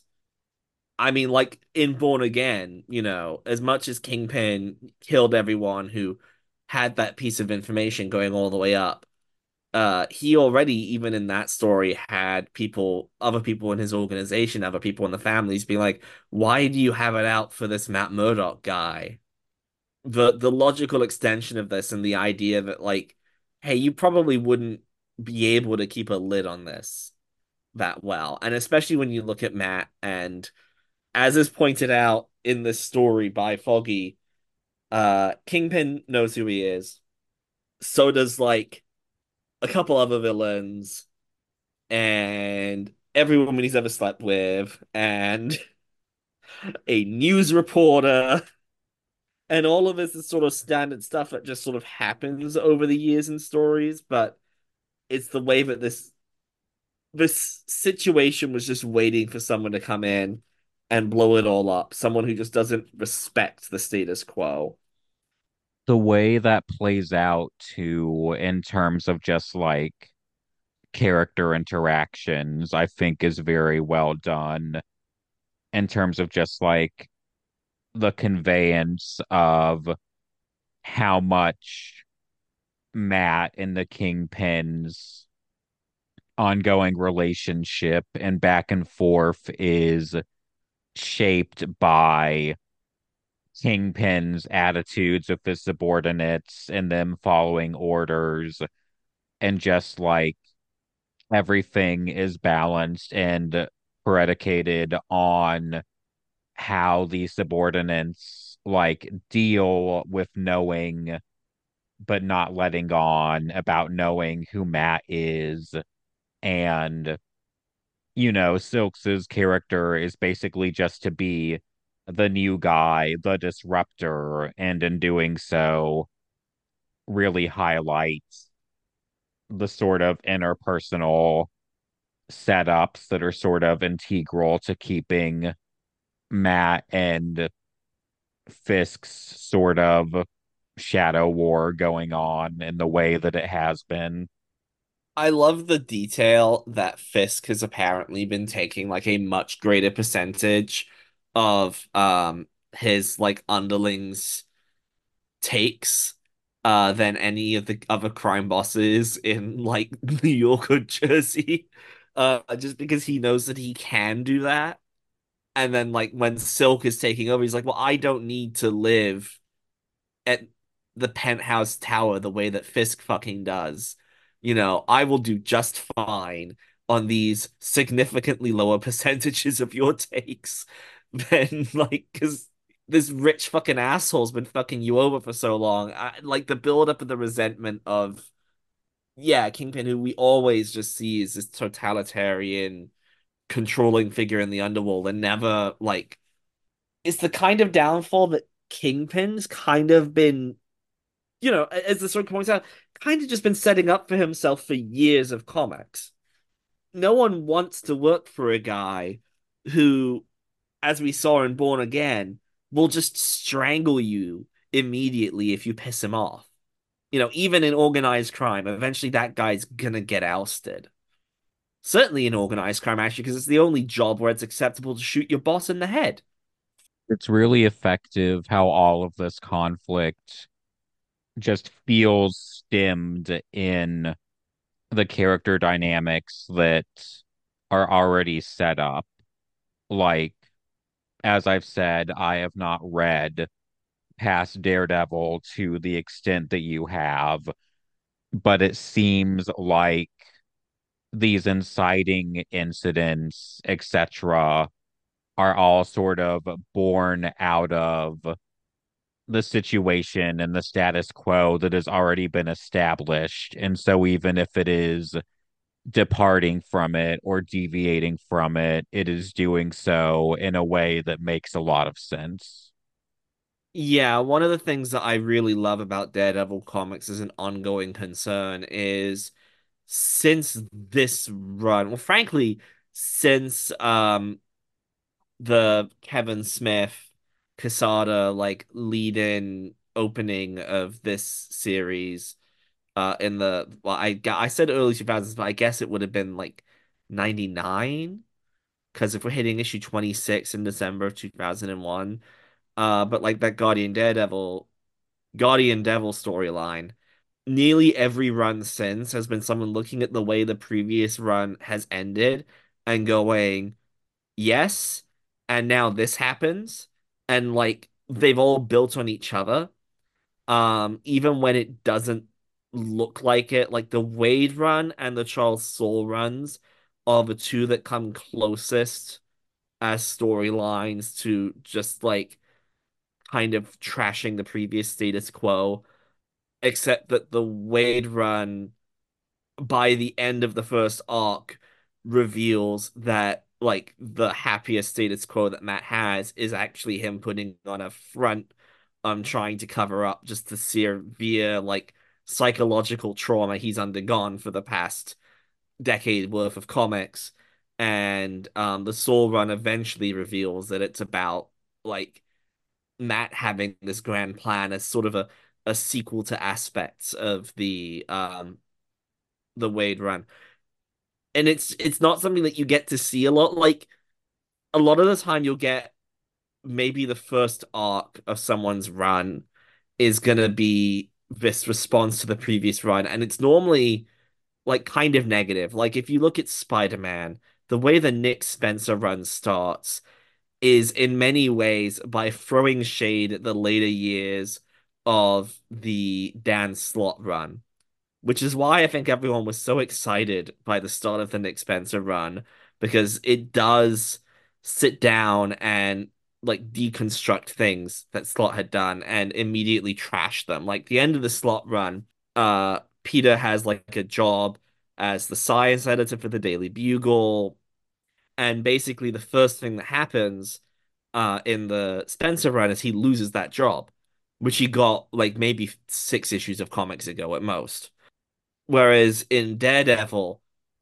I mean, like in Born Again, you know, as much as Kingpin killed everyone who had that piece of information going all the way up, uh, he already, even in that story, had people, other people in his organization, other people in the families being like, why do you have it out for this Matt Murdock guy? The the logical extension of this and the idea that like, hey, you probably wouldn't be able to keep a lid on this that well. And especially when you look at Matt and as is pointed out in this story by Foggy, uh, Kingpin knows who he is. So does like a couple other villains and every woman he's ever slept with and a news reporter. And all of this is sort of standard stuff that just sort of happens over the years in stories, but it's the way that this this situation was just waiting for someone to come in and blow it all up. Someone who just doesn't respect the status quo. The way that plays out too, in terms of just like character interactions, I think is very well done in terms of just like the conveyance of how much Matt and the Kingpin's ongoing relationship and back and forth is shaped by Kingpin's attitudes with his subordinates and them following orders, and just like everything is balanced and predicated on how the subordinates like deal with knowing but not letting on about knowing who Matt is. And you know, Silks' character is basically just to be the new guy, the disruptor, and in doing so, really highlights the sort of interpersonal setups that are sort of integral to keeping Matt and Fisk's sort of shadow war going on in the way that it has been. I love the detail that Fisk has apparently been taking like a much greater percentage of um his like underlings takes uh than any of the other crime bosses in like New York or Jersey. Uh just because he knows that he can do that. And then like when Silk is taking over, he's like, well, I don't need to live at the penthouse tower the way that Fisk fucking does. You know, I will do just fine on these significantly lower percentages of your takes than like because this rich fucking asshole's been fucking you over for so long. I, like the build up of the resentment of yeah, Kingpin, who we always just see as this totalitarian controlling figure in the underworld and never like it's the kind of downfall that Kingpin's kind of been, you know, as the story points out, kind of just been setting up for himself for years of comics. No one wants to work for a guy who, as we saw in Born Again, will just strangle you immediately if you piss him off. You know, even in organized crime, eventually that guy's gonna get ousted. Certainly in organized crime, actually, because it's the only job where it's acceptable to shoot your boss in the head. It's really effective how all of this conflict just feels stemmed in the character dynamics that are already set up. Like, as I've said, I have not read past Daredevil to the extent that you have, but it seems like these inciting incidents, et cetera, are all sort of born out of the situation and the status quo that has already been established. And so even if it is departing from it or deviating from it, it is doing so in a way that makes a lot of sense. Yeah, one of the things that I really love about Daredevil comics as an ongoing concern is since this run, well, frankly, since um the Kevin Smith Quesada like lead-in opening of this series, uh in the well, I I said early two thousands, but I guess it would have been like ninety-nine because if we're hitting issue twenty-six in December of two thousand one, uh, but like that Guardian Daredevil, Guardian Devil storyline, nearly every run since has been someone looking at the way the previous run has ended and going, yes, and now this happens, and like they've all built on each other. Um, even when it doesn't look like it, like the Wade run and the Charles Soule runs are the two that come closest as storylines to just like kind of trashing the previous status quo, except that the Wade run by the end of the first arc reveals that like the happiest status quo that Matt has is actually him putting on a front, um trying to cover up just the severe like psychological trauma he's undergone for the past decade worth of comics. And um the Soul run eventually reveals that it's about like Matt having this grand plan as sort of a a sequel to aspects of the um the Wade run. And it's it's not something that you get to see a lot. Like a lot of the time you'll get maybe the first arc of someone's run is gonna be this response to the previous run, and it's normally like kind of negative. Like if you look at Spider-Man, the way the Nick Spencer run starts is in many ways by throwing shade at the later years of the Dan Slott run, which is why I think everyone was so excited by the start of the Nick Spencer run because it does sit down and like deconstruct things that Slott had done and immediately trash them. Like the end of the Slott run, uh, Peter has like a job as the science editor for the Daily Bugle, and basically the first thing that happens uh in the Spencer run is he loses that job, which he got like maybe six issues of comics ago at most. Whereas in Daredevil,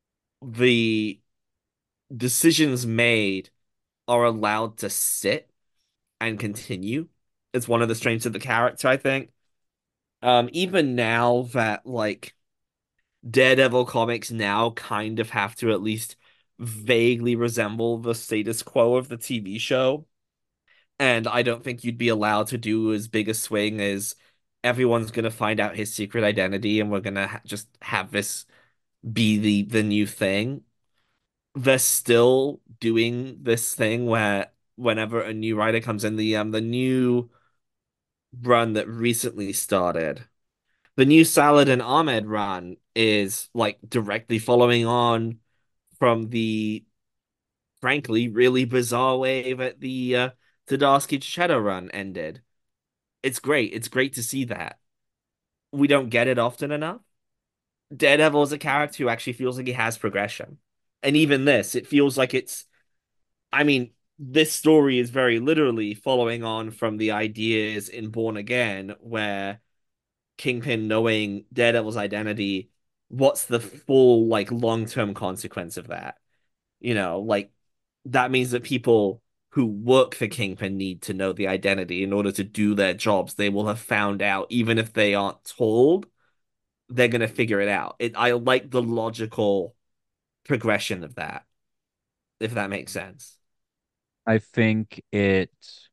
the decisions made are allowed to sit and continue. It's one of the strengths of the character, I think. Um, even now that like Daredevil comics now kind of have to at least vaguely resemble the status quo of the T V show. And I don't think you'd be allowed to do as big a swing as everyone's gonna find out his secret identity and we're gonna ha just have this be the the new thing. They're still doing this thing where whenever a new writer comes in, the um the new run that recently started, the new Saladin Ahmed run is like directly following on from the frankly really bizarre way that the uh, Tadarsky Shadow run ended. It's great. It's great to see that. We don't get it often enough. Daredevil is a character who actually feels like he has progression. And even this, it feels like it's, I mean, this story is very literally following on from the ideas in Born Again, where Kingpin knowing Daredevil's identity, what's the full, like, long-term consequence of that? You know, like, that means that people who work for Kingpin need to know the identity in order to do their jobs. They will have found out, even if they aren't told, they're gonna figure it out. It I like the logical progression of that, if that makes sense. I think it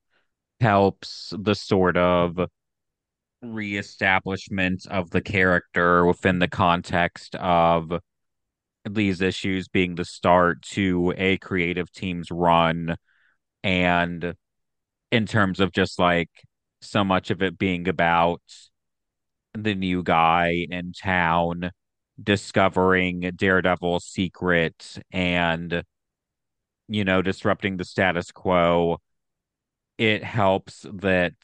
helps the sort of reestablishment of the character within the context of these issues being the start to a creative team's run, and in terms of just like so much of it being about the new guy in town discovering Daredevil's secret and, you know, disrupting the status quo. It helps that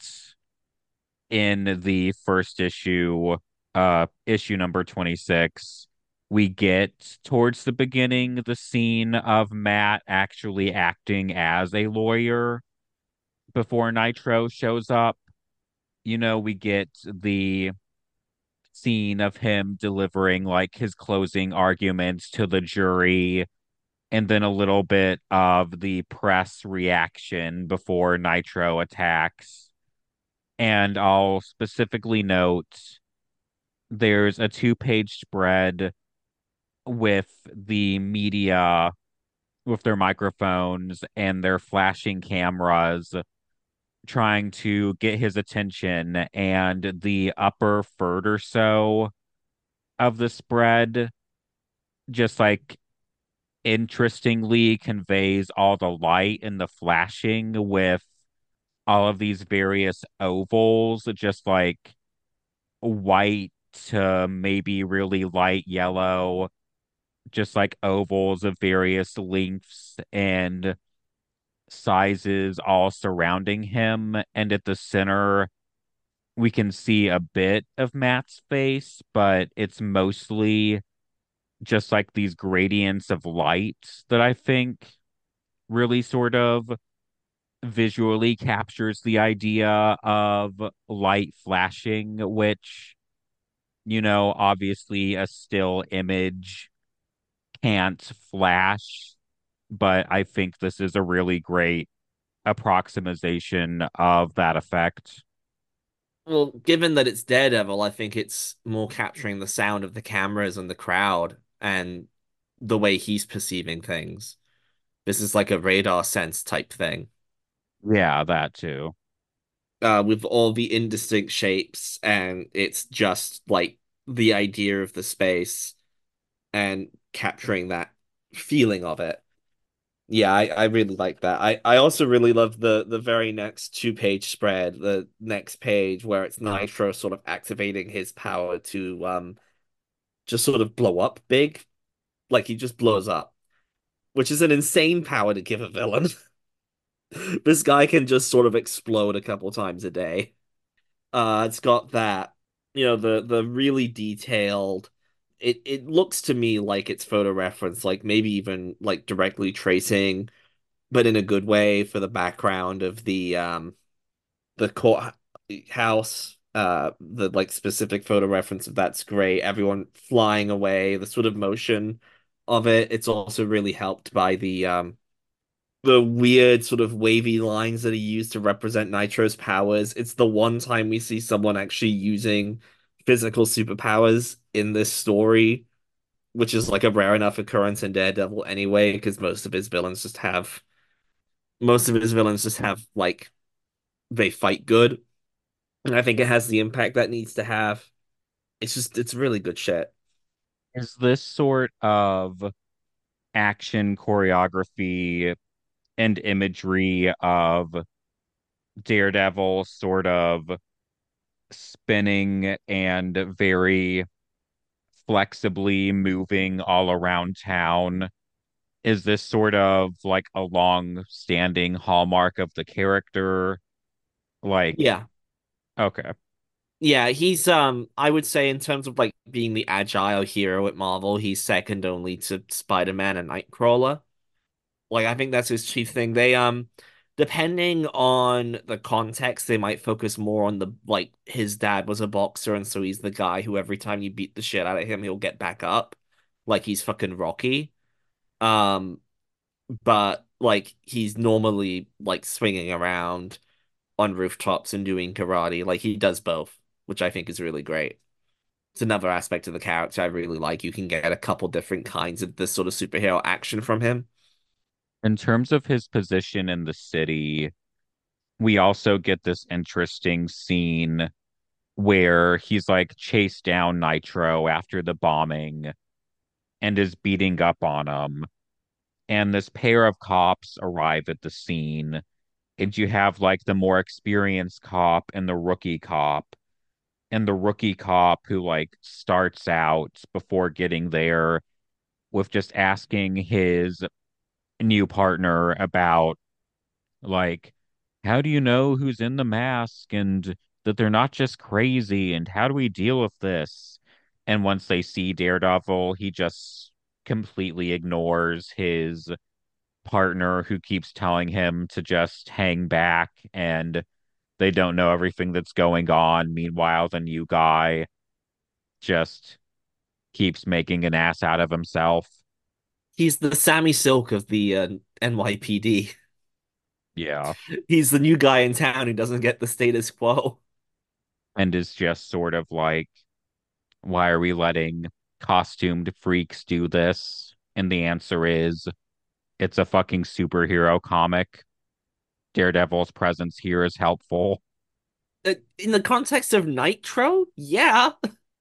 in the first issue, uh, issue number twenty-six, we get towards the beginning the scene of Matt actually acting as a lawyer before Nitro shows up. You know, we get the scene of him delivering like his closing arguments to the jury, and then a little bit of the press reaction before Nitro attacks. And I'll specifically note there's a two-page spread with the media with their microphones and their flashing cameras trying to get his attention, and the upper third or so of the spread just like interestingly conveys all the light and the flashing with all of these various ovals, just like white to maybe really light yellow, just like ovals of various lengths and sizes all surrounding him. And at the center, we can see a bit of Matt's face, but it's mostly just like these gradients of light that I think really sort of visually captures the idea of light flashing, which, you know, obviously a still image can't flash, but I think this is a really great approximation of that effect. Well, given that it's Daredevil, I think it's more capturing the sound of the cameras and the crowd and the way he's perceiving things. This is like a radar sense type thing. Yeah, that too. Uh, with all the indistinct shapes, and it's just like the idea of the space and capturing that feeling of it. Yeah, I, I really like that. I, I also really love the the very next two page spread, the next page where it's Nitro sort of activating his power to um just sort of blow up big. Like he just blows up, which is an insane power to give a villain. This guy can just sort of explode a couple times a day. Uh, it's got that, you know, the the really detailed. It it looks to me like it's photo reference, like maybe even like directly tracing, but in a good way for the background of the um the courthouse. Uh, the like specific photo reference of that's great. Everyone flying away, the sort of motion of it. It's also really helped by the um the weird sort of wavy lines that are used to represent Nitro's powers. It's the one time we see someone actually using physical superpowers in this story, which is like a rare enough occurrence in Daredevil anyway, because most of his villains just have most of his villains just have like they fight good. And I think it has the impact that needs to have. It's just it's really good shit. Is this sort of action choreography and imagery of Daredevil sort of spinning and very flexibly moving all around town? Is this sort of like a long-standing hallmark of the character? Like, Yeah. okay. Yeah, he's um I would say in terms of like being the agile hero at Marvel, he's second only to Spider-Man and Nightcrawler. Like I think that's his chief thing. They um depending on the context, they might focus more on the like his dad was a boxer and so he's the guy who every time you beat the shit out of him, he'll get back up. Like he's fucking Rocky. Um but like he's normally like swinging around on rooftops and doing karate. Like he does both, which I think is really great. It's another aspect of the character I really like. You can get a couple different kinds of this sort of superhero action from him. In terms of his position in the city, we also get this interesting scene where he's like chased down Nitro after the bombing and is beating up on him. And this pair of cops arrive at the scene, and you have like the more experienced cop and the rookie cop. And the rookie cop who like starts out before getting there with just asking his new partner about like, how do you know who's in the mask and that they're not just crazy and how do we deal with this? And once they see Daredevil, he just completely ignores his partner who keeps telling him to just hang back and they don't know everything that's going on. Meanwhile, the new guy just keeps making an ass out of himself. He's the Sammy Silk of the uh, N Y P D. Yeah. He's the new guy in town who doesn't get the status quo. And is just sort of like, why are we letting costumed freaks do this? And the answer is, it's a fucking superhero comic. Daredevil's presence here is helpful. Uh, In the context of Nitro, yeah.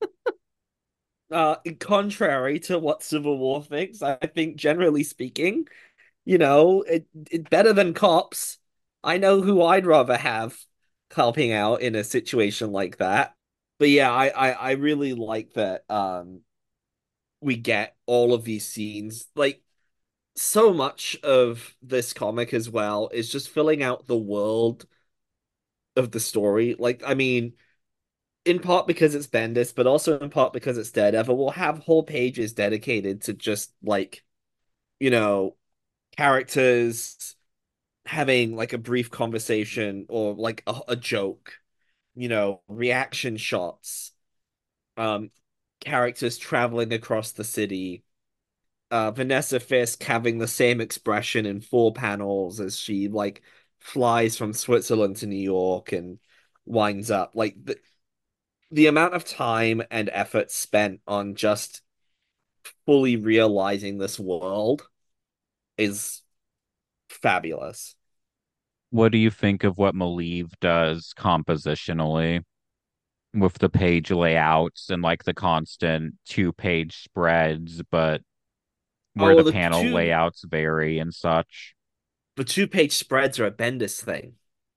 Uh, contrary to what Civil War thinks, I think generally speaking, you know, it, it better than cops. I know who I'd rather have helping out in a situation like that. But yeah, I, I, I really like that um we get all of these scenes. Like so much of this comic as well is just filling out the world of the story. Like, I mean, in part because it's Bendis, but also in part because it's Daredevil, we'll have whole pages dedicated to just like, you know, characters having like a brief conversation or like a, a joke, you know, reaction shots, um, characters traveling across the city. Uh, Vanessa Fisk having the same expression in four panels as she like flies from Switzerland to New York and winds up like the, the amount of time and effort spent on just fully realizing this world is fabulous. What do you think of what Malieve does compositionally with the page layouts and like the constant two page spreads, but where Oh, the the panel two layouts vary and such? the two page spreads are a Bendis thing.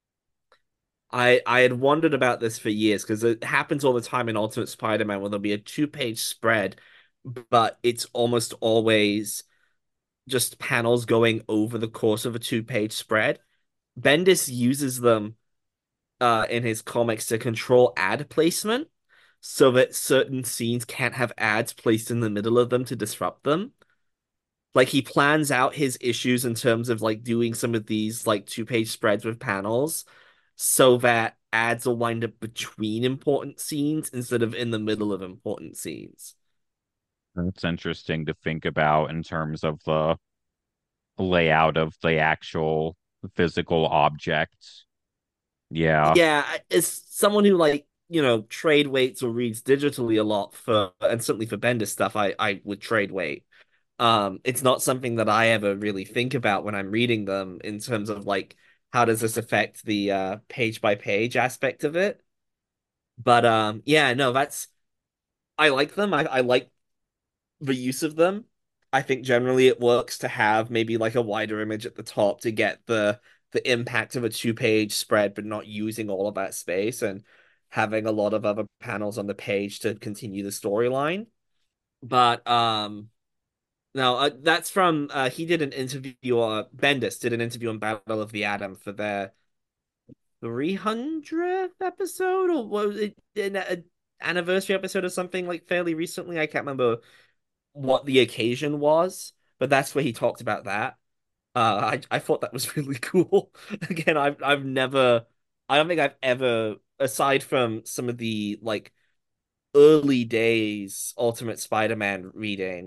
I I had wondered about this for years because it happens all the time in Ultimate Spider-Man where there'll be a two page spread, but it's almost always just panels going over the course of a two page spread. Bendis uses them uh, in his comics to control ad placement so that certain scenes can't have ads placed in the middle of them to disrupt them. Like he plans out his issues in terms of like doing some of these like two page spreads with panels so that ads will wind up between important scenes instead of in the middle of important scenes. It's interesting to think about in terms of the layout of the actual physical object. Yeah, Yeah, as someone who like, you know, trade weights or reads digitally a lot for and certainly for Bendis stuff, I I would trade weight. Um, it's not something that I ever really think about when I'm reading them in terms of like how does this affect the uh page by page aspect of it. But um yeah, no, that's I like them. I, I like the use of them. I think generally it works to have maybe like a wider image at the top to get the the impact of a two page spread, but not using all of that space and having a lot of other panels on the page to continue the storyline. But um no, uh, that's from uh he did an interview uh Bendis did an interview on Battle of the Atom for their three hundredth episode or what was it an, an anniversary episode or something like fairly recently. I can't remember what the occasion was, but that's where he talked about that. Uh, I I thought that was really cool. Again, I've I've never, I don't think I've ever, aside from some of the like early days Ultimate Spider-Man reading,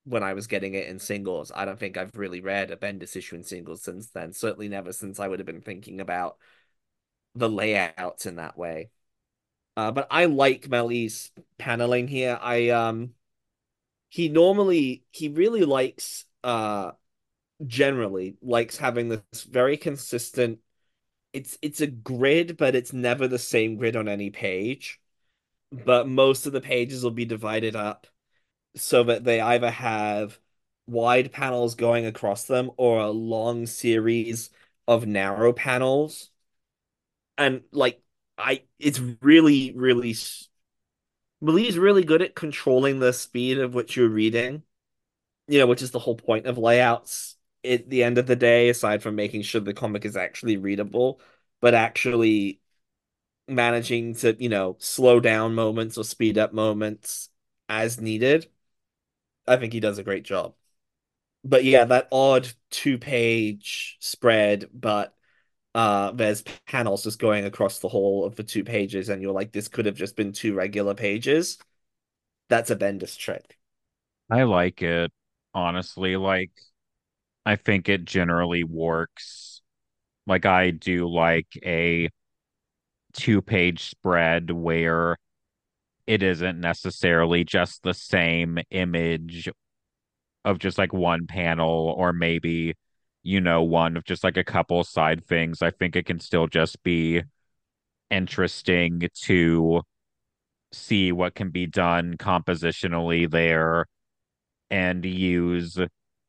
when I was getting it in singles. I don't think I've really read a Bendis issue in singles since then. Certainly never since I would have been thinking about the layouts in that way. Uh, but I like Melly's paneling here. I um he normally he really likes uh generally likes having this very consistent it's it's a grid, but it's never the same grid on any page. But most of the pages will be divided up so that they either have wide panels going across them or a long series of narrow panels. And like I it's really, really Malie's really good at controlling the speed of which you're reading, you know, which is the whole point of layouts at the end of the day, aside from making sure the comic is actually readable, but actually managing to, you know, slow down moments or speed up moments as needed. I think he does a great job. But yeah, that odd two page spread, but uh there's panels just going across the whole of the two pages, and you're like, this could have just been two regular pages. That's a Bendis trick. I like it, honestly. Like, I think it generally works. Like, I do like a two page spread where it isn't necessarily just the same image of just like one panel, or maybe, you know, one of just like a couple side things. I think it can still just be interesting to see what can be done compositionally there and use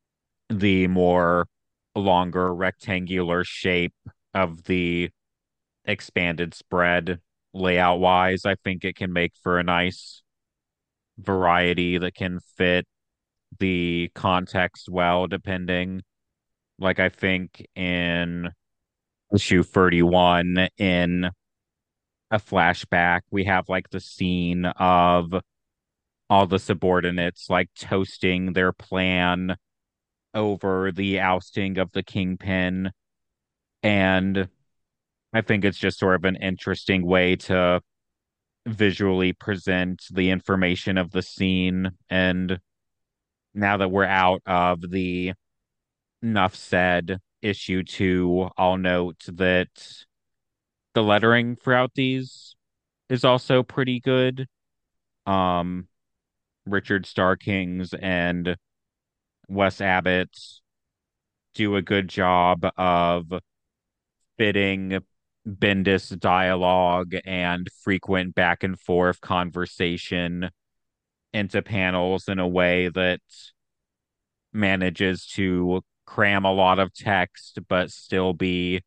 the more longer rectangular shape of the expanded spread layout wise. I think it can make for a nice variety that can fit the context well, depending. Like, I think in issue thirty-one, in a flashback, we have like the scene of all the subordinates like toasting their plan over the ousting of the kingpin. And I think it's just sort of an interesting way to visually present the information of the scene. And now that we're out of the enough said issue two, I'll note that the lettering throughout these is also pretty good. Um, Richard Starkings and Wes Abbott do a good job of fitting Bendis dialogue and frequent back and forth conversation into panels in a way that manages to cram a lot of text but still be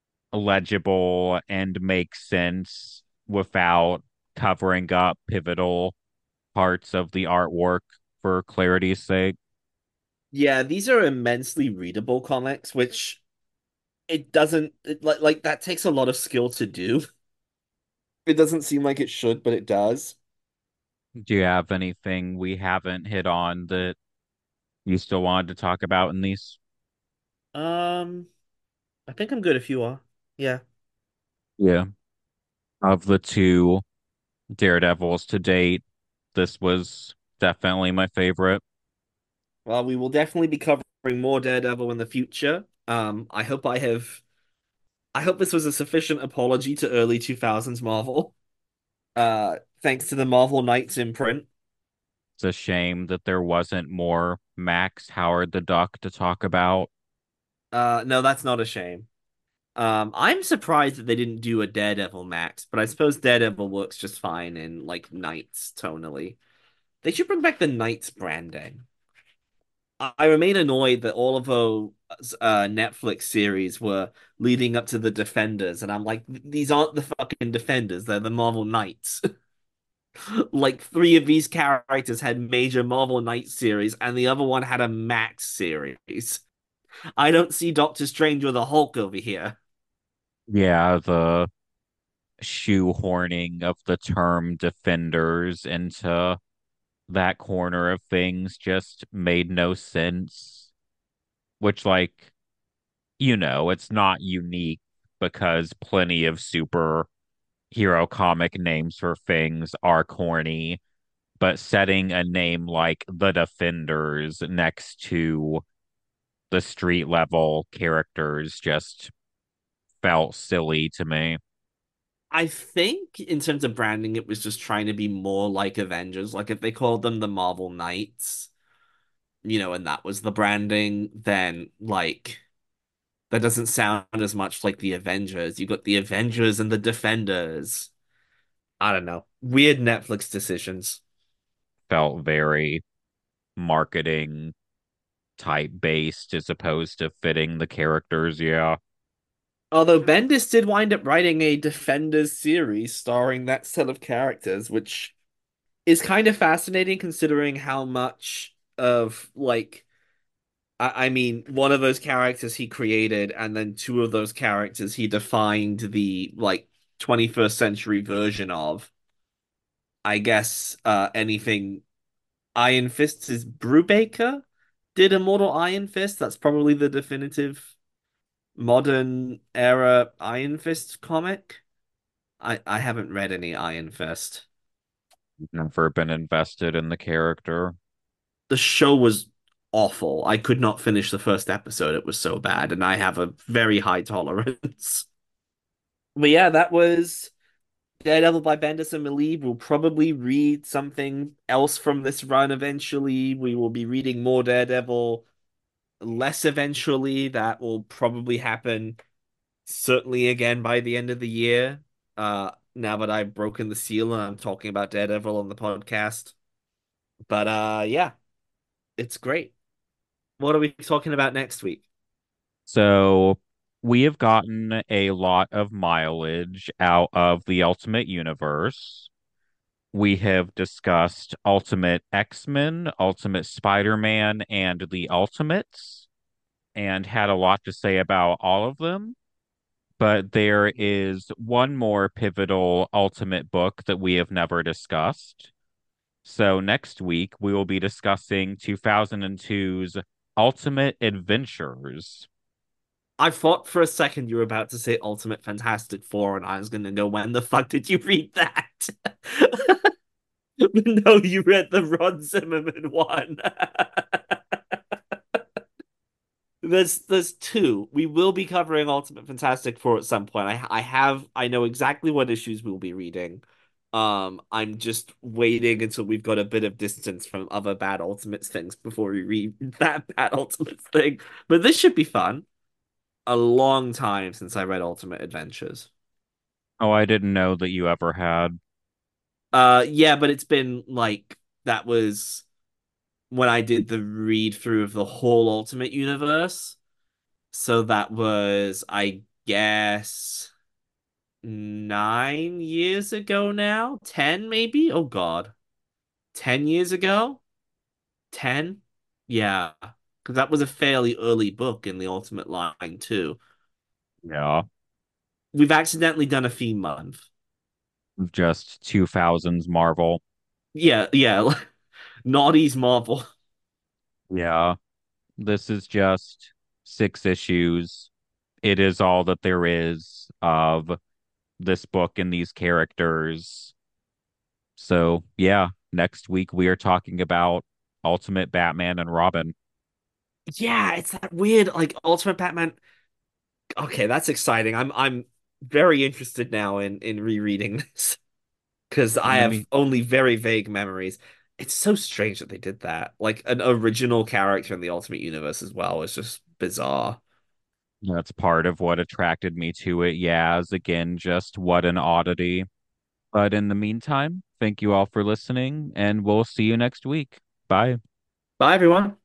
legible and make sense without covering up pivotal parts of the artwork for clarity's sake. Yeah, these are immensely readable comics, which it doesn't it, like like that takes a lot of skill to do. It doesn't seem like it should, but it does. Do you have anything we haven't hit on that you still wanted to talk about in these? Um, I think I'm good if you are. Yeah. Yeah. Of the two Daredevils to date, this was definitely my favorite. Well, we will definitely be covering more Daredevil in the future. Um, I hope I have I hope this was a sufficient apology to early two thousands Marvel. Uh, thanks to the Marvel Knights imprint. It's a shame that there wasn't more Max Howard the Duck to talk about. Uh, no, that's not a shame. Um, I'm surprised that they didn't do a Daredevil Max, but I suppose Daredevil works just fine in like Knights tonally. They should bring back the Knights branding. I, I remain annoyed that all of those uh, Netflix series were leading up to the Defenders, and I'm like, these aren't the fucking Defenders, they're the Marvel Knights. Like three of these characters had major Marvel Knights series, and the other one had a Max series. I don't see Doctor Strange or the Hulk over here. Yeah, the shoehorning of the term defenders into that corner of things just made no sense. Which, like, you know, it's not unique because plenty of superhero comic names for things are corny. but setting a name like the Defenders next to the street level characters just felt silly to me. I think in terms of branding, it was just trying to be more like Avengers. Like if they called them the Marvel Knights, you know, and that was the branding, then like that doesn't sound as much like the Avengers. You got the Avengers and the Defenders. I don't know. Weird Netflix decisions. Felt very marketing type based as opposed to fitting the characters. Yeah. Although Bendis did wind up writing a Defenders series starring that set of characters, which is kind of fascinating considering how much of like I, I mean one of those characters he created and then two of those characters he defined the like twenty-first century version of. I guess uh anything Iron Fist is Brubaker did Immortal Iron Fist. That's probably the definitive modern era Iron Fist comic. I I haven't read any Iron Fist. Never been invested in the character. The show was awful. I could not finish the first episode. It was so bad, and I have a very high tolerance. But yeah, that was Daredevil by Bendis and Malieb. We'll probably read something else from this run eventually. We will be reading more Daredevil less eventually. That will probably happen certainly again by the end of the year. Uh, now that I've broken the seal and I'm talking about Daredevil on the podcast. But uh, yeah, it's great. What are we talking about next week? So we have gotten a lot of mileage out of the Ultimate Universe. We have discussed Ultimate X-Men, Ultimate Spider-Man, and the Ultimates, and had a lot to say about all of them. But there is one more pivotal Ultimate book that we have never discussed. So next week, we will be discussing two thousand two's Ultimate Adventures. I thought for a second you were about to say Ultimate Fantastic Four, and I was going to go, when the fuck did you read that? No, you read the Ron Zimmerman one. There's there's two. We will be covering Ultimate Fantastic Four at some point. I I have I know exactly what issues we'll be reading. Um, I'm just waiting until we've got a bit of distance from other bad Ultimates things before we read that bad Ultimates thing. But this should be fun. A long time since I read Ultimate Adventures. Oh, I didn't know that you ever had. Uh, yeah, but it's been like that was when I did the read through of the whole Ultimate Universe. So that was, I guess, nine years ago now? Ten, maybe? Oh, God. Ten years ago? Ten? Yeah. Because that was a fairly early book in the Ultimate line, too. Yeah, We've accidentally done a theme month. just two thousands Marvel. Yeah, yeah. Naughty's Marvel. Yeah, this is just six issues. It is all that there is of this book and these characters. So, yeah, next week we are talking about Ultimate Batman and Robin. Yeah, it's that weird, like, Ultimate Batman. Okay, that's exciting. I'm I'm very interested now in in rereading this because I I have mean, only very vague memories. It's so strange that they did that. Like an original character in the Ultimate Universe as well is just bizarre. that's part of what attracted me to it. Yaz, again, just what an oddity. But in the meantime, thank you all for listening, and we'll see you next week. Bye. Bye, everyone.